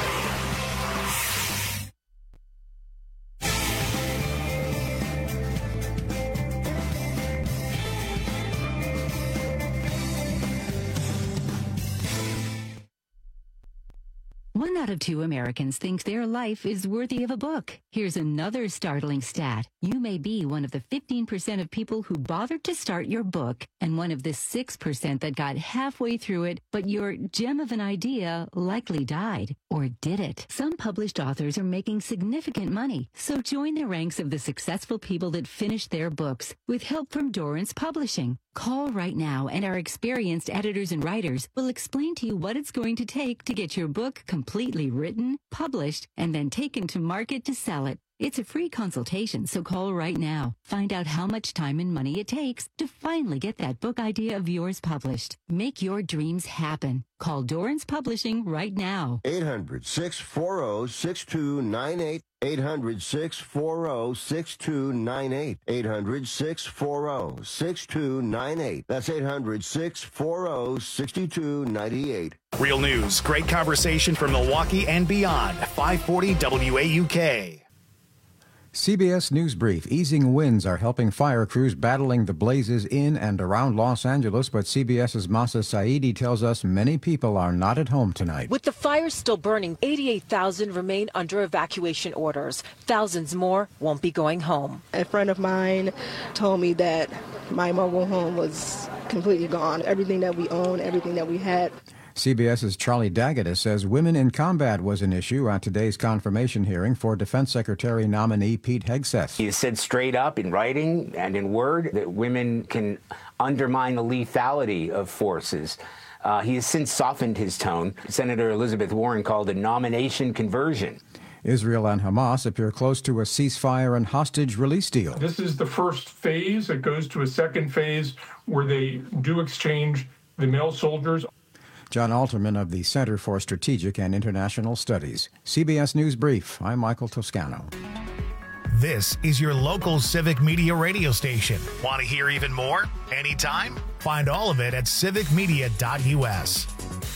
One out of two Americans think their life is worthy of a book. Here's another startling stat. You may be one of the fifteen percent of people who bothered to start your book, and one of the six percent that got halfway through it, but your gem of an idea likely died. Or did it? Some published authors are making significant money, so join the ranks of the successful people that finished their books with help from Dorrance Publishing. Call right now, and our experienced editors and writers will explain to you what it's going to take to get your book completely written, published, and then taken to market to sell it. It's a free consultation, so call right now. Find out how much time and money it takes to finally get that book idea of yours published. Make your dreams happen. Call Dorrance Publishing right now. eight hundred, six four zero, six two nine eight. eight hundred, six four zero, six two nine eight. eight hundred, six four zero, six two nine eight. That's eight hundred, six four zero, six two nine eight. Real news, great conversation from Milwaukee and beyond. five forty W A U K. C B S News Brief. Easing winds are helping fire crews battling the blazes in and around Los Angeles, but CBS's Masa Saidi tells us many people are not at home tonight. With the fires still burning, eighty-eight thousand remain under evacuation orders. Thousands more won't be going home. A friend of mine told me that my mobile home was completely gone. Everything that we own, everything that we had. CBS's Charlie D'Agata says women in combat was an issue at today's confirmation hearing for Defense Secretary nominee Pete Hegseth. He has said straight up in writing and in word that women can undermine the lethality of forces. Uh, he has since softened his tone. Senator Elizabeth Warren called it nomination conversion. Israel and Hamas appear close to a ceasefire and hostage release deal. This is the first phase. It goes to a second phase where they do exchange the male soldiers. John Alterman of the Center for Strategic and International Studies. C B S News Brief. I'm Michael Toscano. This is your local civic media radio station. Want to hear even more? Anytime? Find all of it at civic media dot U S.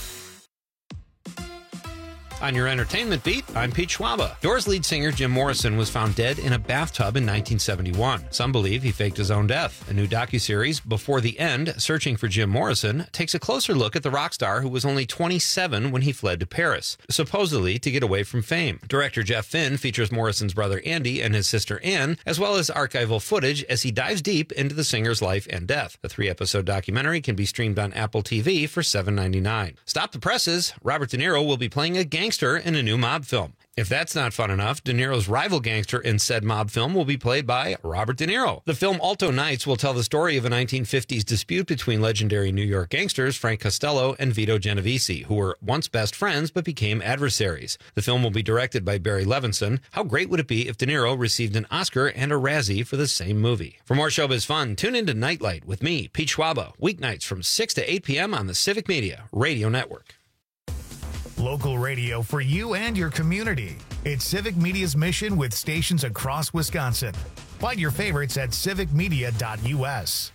On your entertainment beat, I'm Pete Schwaba. Doors lead singer Jim Morrison was found dead in a bathtub in nineteen seventy-one. Some believe he faked his own death. A new docuseries, Before the End, Searching for Jim Morrison, takes a closer look at the rock star who was only twenty-seven when he fled to Paris, supposedly to get away from fame. Director Jeff Finn features Morrison's brother Andy and his sister Ann, as well as archival footage as he dives deep into the singer's life and death. The three-episode documentary can be streamed on Apple T V for seven ninety-nine. Stop the presses. Robert De Niro will be playing a gangster in a new mob film. If that's not fun enough, De Niro's rival gangster in said mob film will be played by Robert De Niro. The film Alto Nights will tell the story of a nineteen fifties dispute between legendary New York gangsters Frank Costello and Vito Genovese, who were once best friends but became adversaries. The film will be directed by Barry Levinson. How great would it be if De Niro received an Oscar and a Razzie for the same movie? For more showbiz fun, tune into Nightlight with me, Pete Schwaba, weeknights from six to eight p.m. on the Civic Media Radio Network. Local radio for you and your community. It's Civic Media's mission with stations across Wisconsin. Find your favorites at civic media dot U S.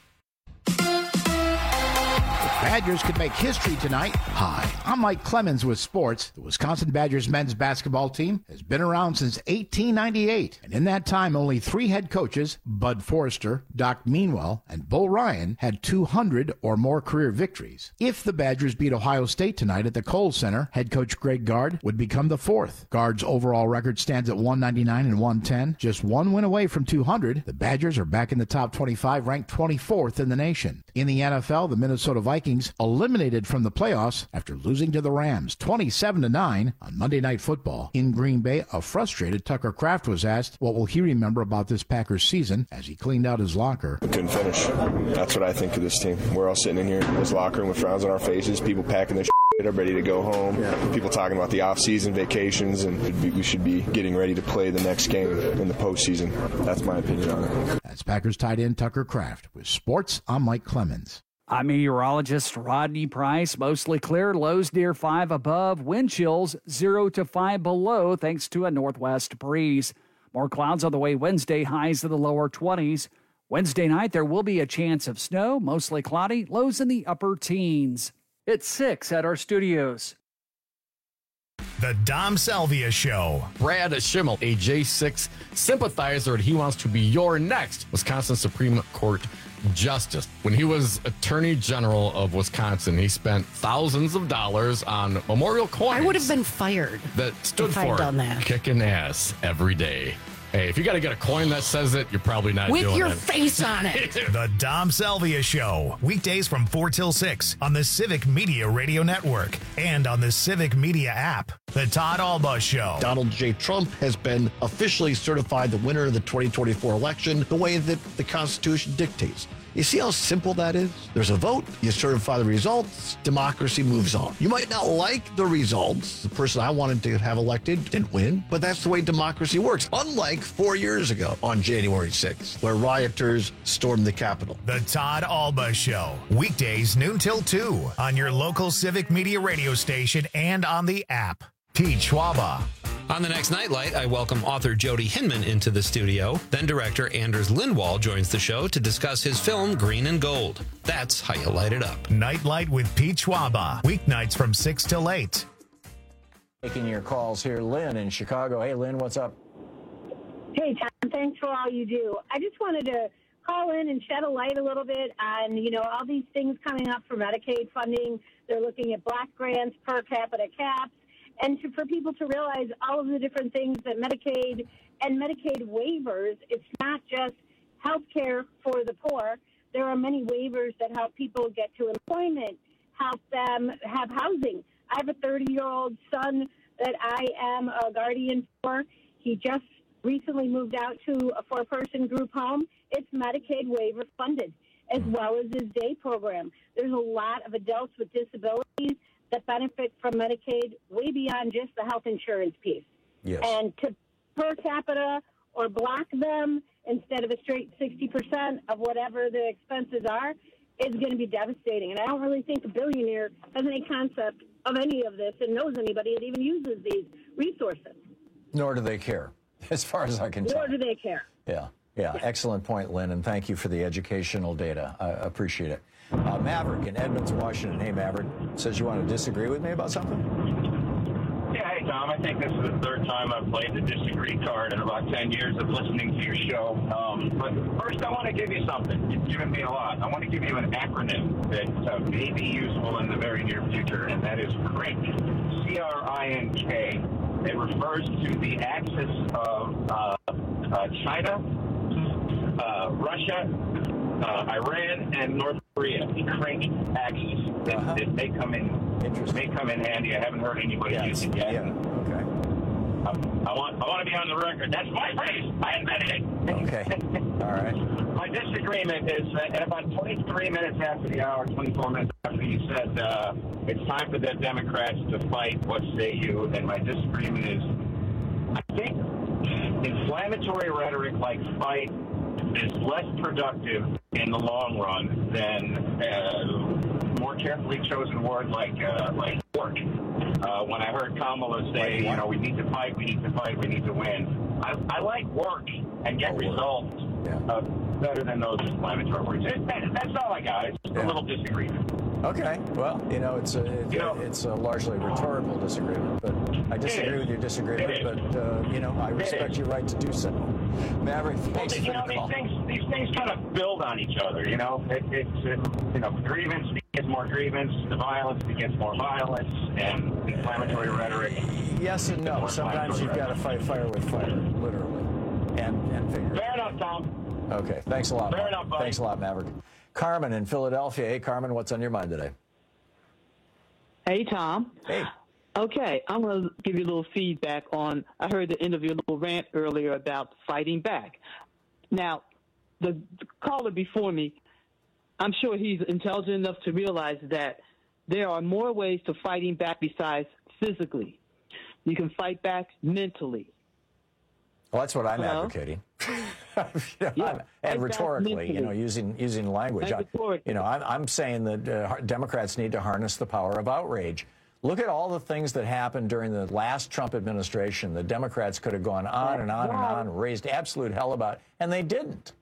Badgers could make history tonight. Hi, I'm Mike Clemens with sports. The Wisconsin Badgers men's basketball team has been around since eighteen ninety-eight, and in that time, only three head coaches, Bud Forrester, Doc Meanwell, and Bull Ryan, had two hundred or more career victories. If the Badgers beat Ohio State tonight at the Kohl Center, head coach Greg Gard would become the fourth. Gard's overall record stands at one ninety-nine and one ten, just one win away from two hundred. The Badgers are back in the top twenty-five, ranked twenty-fourth in the nation. In the N F L, the Minnesota Vikings eliminated from the playoffs after losing to the Rams twenty-seven to nine on Monday Night Football. In Green Bay, a frustrated Tucker Kraft was asked what will he remember about this Packers season as he cleaned out his locker. We couldn't finish. That's what I think of this team. We're all sitting in here in this locker room with frowns on our faces, people packing their shit up, ready to go home. Yeah. People talking about the off-season vacations, and we should be getting ready to play the next game in the postseason. That's my opinion on it. That's Packers tight end Tucker Kraft. With sports, I'm Mike Clemens. I'm meteorologist Rodney Price. Mostly clear, lows near five above, wind chills zero to five below thanks to a northwest breeze. More clouds on the way Wednesday, highs in the lower twenties. Wednesday night, there will be a chance of snow, mostly cloudy, lows in the upper teens. It's six at our studios. The Dom Salvia Show. Brad Schimmel, a J six sympathizer, and he wants to be your next Wisconsin Supreme Court Justice. When he was Attorney General of Wisconsin, he spent thousands of dollars on memorial coins. I would have been fired that stood if for I'd done that. Kicking ass every day. Hey, if you got to get a coin that says it, you're probably not With doing it. your face on it. The Dom Salvia Show. Weekdays from four till six on the Civic Media Radio Network and on the Civic Media app. The Todd Alba Show. Donald J. Trump has been officially certified the winner of the twenty twenty-four election the way that the Constitution dictates. You see how simple that is? There's a vote, you certify the results, democracy moves on. You might not like the results. The person I wanted to have elected didn't win, but that's the way democracy works. Unlike four years ago on January sixth, where rioters stormed the Capitol. The Todd Alba Show. Weekdays noon till two on your local Civic Media radio station and on the app. Pete Schwaba. On the next Nightlight, I welcome author Jody Hinman into the studio. Then director Anders Lindwall joins the show to discuss his film Green and Gold. That's how you light it up. Nightlight with Pete Schwaba. Weeknights from six till eight. Taking your calls here, Lynn in Chicago. Hey, Lynn, what's up? Hey, Tom. Thanks for all you do. I just wanted to call in and shed a light a little bit on, you know, all these things coming up for Medicaid funding. They're looking at block grants, per capita caps. And to, for people to realize all of the different things that Medicaid and Medicaid waivers, it's not just health care for the poor. There are many waivers that help people get to employment, help them have housing. I have a thirty-year-old son that I am a guardian for. He just recently moved out to a four-person group home. It's Medicaid waiver funded, as well as his day program. There's a lot of adults with disabilities that benefit from Medicaid way beyond just the health insurance piece. Yes. And to per capita or block them instead of a straight sixty percent of whatever the expenses are is going to be devastating. And I don't really think a billionaire has any concept of any of this and knows anybody that even uses these resources. Nor do they care, as far as I can tell. Nor do they care. Yeah, yeah. Excellent point, Lynn, and thank you for the educational data. I appreciate it. Uh, Maverick in Edmonds, Washington. Hey, Maverick. Says you want to disagree with me about something? Yeah, hey, Tom. I think this is the third time I've played the disagree card in about ten years of listening to your show. Um, but first, I want to give you something. You've given me a lot. I want to give you an acronym that uh, may be useful in the very near future, and that is CRINK, C R I N K. It refers to the axis of uh, uh, China, uh, Russia, Uh, Iran and North Korea, the CRINK axis. It, uh-huh. it may come in. May come in handy. I haven't heard anybody yeah, use it yet. Yeah. Okay. Um, I want. I want to be on the record. That's my phrase. I invented it. Okay. All right. My disagreement is that at about twenty-three minutes after the hour, twenty-four minutes after you said uh, it's time for the Democrats to fight. What say you? And my disagreement is, I think inflammatory rhetoric like fight is less productive in the long run than uh, more carefully chosen words like uh, like work. Uh, when I heard Kamala say, you know, we need to fight, we need to fight, we need to win, I, I like work and get results uh, better than those inflammatory words. It, that, that's all I got. It's just yeah. a little disagreement. Okay. Well, you know, it's a, it, you know, it's a largely rhetorical disagreement, but I disagree with your disagreement, but, uh, you know, I respect your right to do so. Maverick, thanks well, you know, these things, these things kind of build on each other, you know. It, it's, it, you know, grievance begets more grievance, the violence begets more violence, and inflammatory rhetoric. Yes and no. Sometimes you've got to fight fire with fire, literally, and, and figuratively. Fair enough, Tom. Okay. Thanks a lot. Fair enough, buddy. Thanks a lot, Maverick. Carmen in Philadelphia. Hey, Carmen, what's on your mind today? Hey, Tom. Hey. Okay, I'm going to give you a little feedback on, I heard the interview, a little rant earlier about fighting back. Now, the caller before me, I'm sure he's intelligent enough to realize that there are more ways to fighting back besides physically. You can fight back mentally. Well, that's what I'm Hello? advocating. you know, Yeah, I'm, and fight rhetorically, back you know, mentally. using using language. And I, rhetorically. you know, I'm, I'm saying that uh, Democrats need to harness the power of outrage. Look at all the things that happened during the last Trump administration. The Democrats could have gone on and on and on, raised absolute hell about, and they didn't.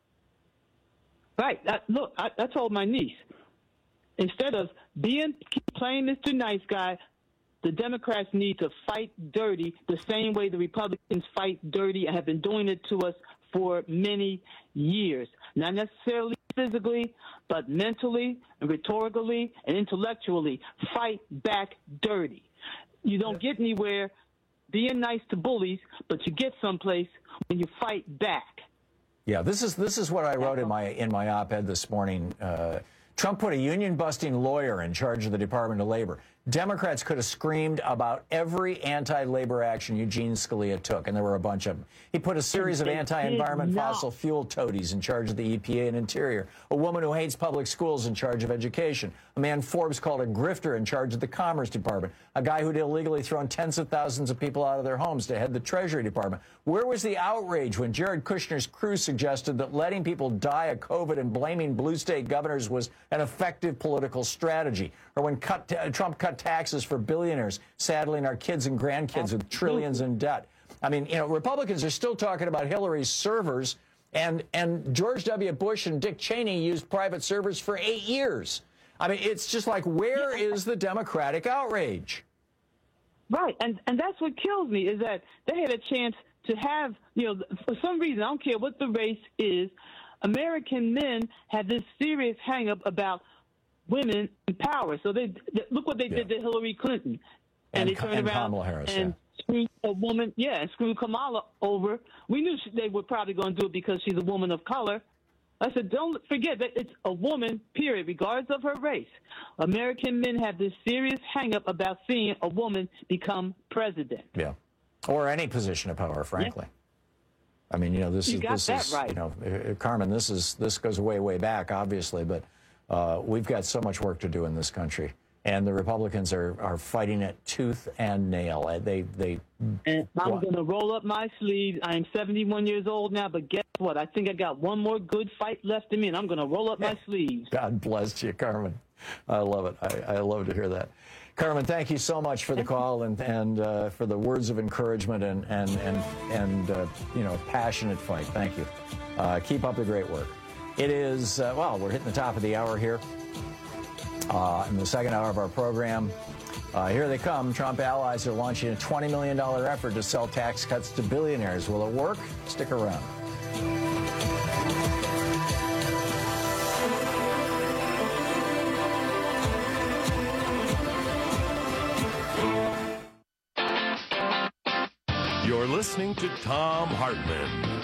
Right. I, look, I, I told my niece, instead of being playing Mister Nice Guy, the Democrats need to fight dirty the same way the Republicans fight dirty and have been doing it to us for many years. Not necessarily physically, but mentally and rhetorically and intellectually. Fight back dirty. You don't get anywhere being nice to bullies, but you get someplace when you fight back. Yeah, this is this is what I wrote in my in my op-ed this morning. Uh, Trump put a union-busting lawyer in charge of the Department of Labor. Democrats could have screamed about every anti-labor action Eugene Scalia took, and there were a bunch of them. He put a series of anti-environment fossil fuel toadies in charge of the E P A and Interior, a woman who hates public schools in charge of education, a man Forbes called a grifter in charge of the Commerce Department, a guy who'd illegally thrown tens of thousands of people out of their homes to head the Treasury Department. Where was the outrage when Jared Kushner's crew suggested that letting people die of COVID and blaming blue state governors was an effective political strategy? Or when cut, uh, Trump cut taxes for billionaires, saddling our kids and grandkids with trillions in debt? I mean, you know, Republicans are still talking about Hillary's servers, and, and George W. Bush and Dick Cheney used private servers for eight years. I mean, it's just like, where is the Democratic outrage? Right, and and that's what kills me, is that they had a chance to have, you know, for some reason, I don't care what the race is, American men had this serious hang-up about women in power. So they, they look what they Yeah. did to Hillary Clinton. And, And they Ka- turned and around Kamala Harris, and screwed a woman, yeah, and screwed Kamala over. We knew she, they were probably going to do it because she's a woman of color. I said, don't forget that it's a woman, period, regardless of her race. American men have this serious hang-up about seeing a woman become president. Yeah. Or any position of power, frankly. I mean, you know, this You is got this that is right. you know, uh, Carmen. This is this goes way way back, obviously, but uh, we've got so much work to do in this country, and the Republicans are are fighting it tooth and nail. Uh, They they. And I'm What? going to roll up my sleeves. I'm seventy-one years old now, but guess what? I think I got one more good fight left in me, and I'm going to roll up my sleeves. God bless you, Carmen. I love it. I, I love to hear that. Carmen, thank you so much for the call and and uh, for the words of encouragement and and and and uh, you know, passionate fight. Thank you. Uh, keep up the great work. It is uh, well, we're hitting the top of the hour here. Uh, in the second hour of our program, uh, here they come. Trump allies are launching a twenty million dollars effort to sell tax cuts to billionaires. Will it work? Stick around. You're listening to Thom Hartmann.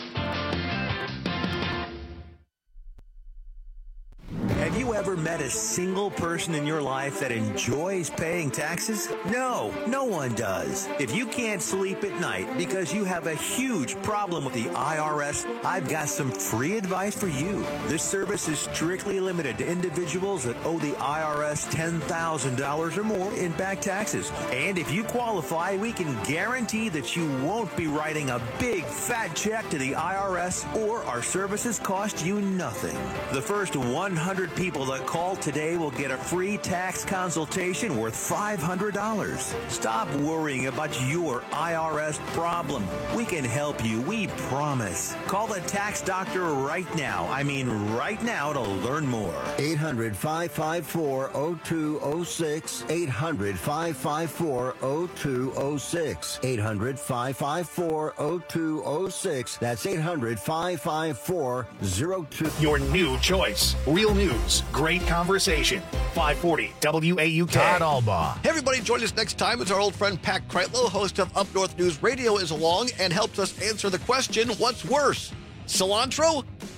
Have you ever met a single person in your life that enjoys paying taxes? No, no one does. If you can't sleep at night because you have a huge problem with the I R S, I've got some free advice for you. This service is strictly limited to individuals that owe the I R S ten thousand dollars or more in back taxes. And if you qualify, we can guarantee that you won't be writing a big fat check to the I R S, or our services cost you nothing. The first one hundred people that call today will get a free tax consultation worth five hundred dollars. Stop worrying about your I R S problem. We can help you, we promise. Call the tax doctor right now. I mean right now to learn more. eight hundred, five five four, oh two oh six. eight hundred, five five four, oh two oh six. eight hundred, five five four, oh two oh six. That's eight hundred, five five four, oh two. Your new choice. Real news. Great conversation. five forty W A U K. Todd Albaugh. Hey, everybody, join us next time as our old friend Pat Kreitlow, host of Up North News Radio, is along and helps us answer the question, what's worse, cilantro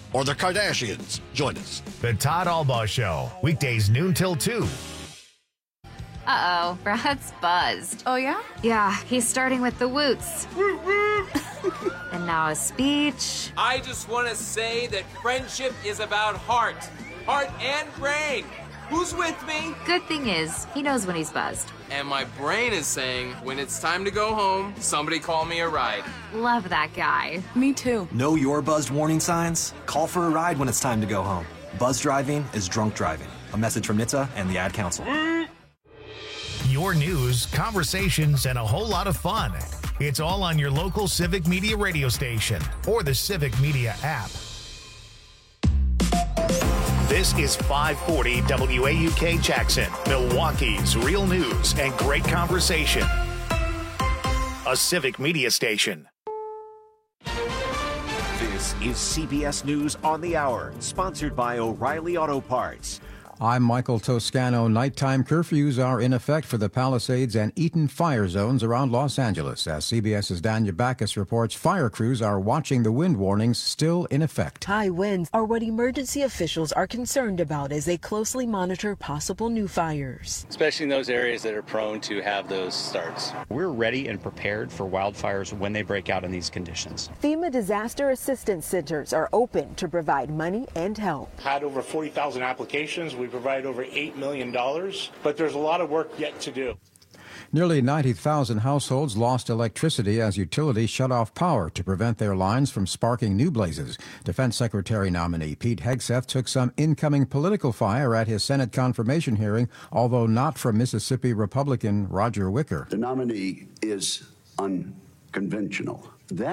or the Kardashians? Join us. The Todd Albaugh Show, weekdays noon till two. Uh-oh, Brad's buzzed. Oh, yeah? Yeah, he's starting with the woots. And now a speech. I just want to say that friendship is about heart. Heart and brain. Who's with me? Good thing is, he knows when he's buzzed. And my brain is saying, when it's time to go home, somebody call me a ride. Love that guy. Me too. Know your buzzed warning signs? Call for a ride when it's time to go home. Buzz driving is drunk driving. A message from N H T S A and the Ad Council. Your news, conversations, and a whole lot of fun. It's all on your local Civic Media radio station or the Civic Media app. This is five forty W A U K Jackson, Milwaukee's real news and great conversation. A Civic Media station. This is C B S News on the Hour, sponsored by O'Reilly Auto Parts. I'm Michael Toscano. Nighttime curfews are in effect for the Palisades and Eaton fire zones around Los Angeles. As CBS's Danya Backus reports, fire crews are watching the wind warnings still in effect. High winds are what emergency officials are concerned about as they closely monitor possible new fires. Especially in those areas that are prone to have those starts. We're ready and prepared for wildfires when they break out in these conditions. FEMA disaster assistance centers are open to provide money and help. Had over forty thousand applications. We provide over eight million dollars, but there's a lot of work yet to do. Nearly ninety thousand households lost electricity as utilities shut off power to prevent their lines from sparking new blazes. Defense Secretary nominee Pete Hegseth took some incoming political fire at his Senate confirmation hearing, although not from Mississippi Republican Roger Wicker. The nominee is unconventional. That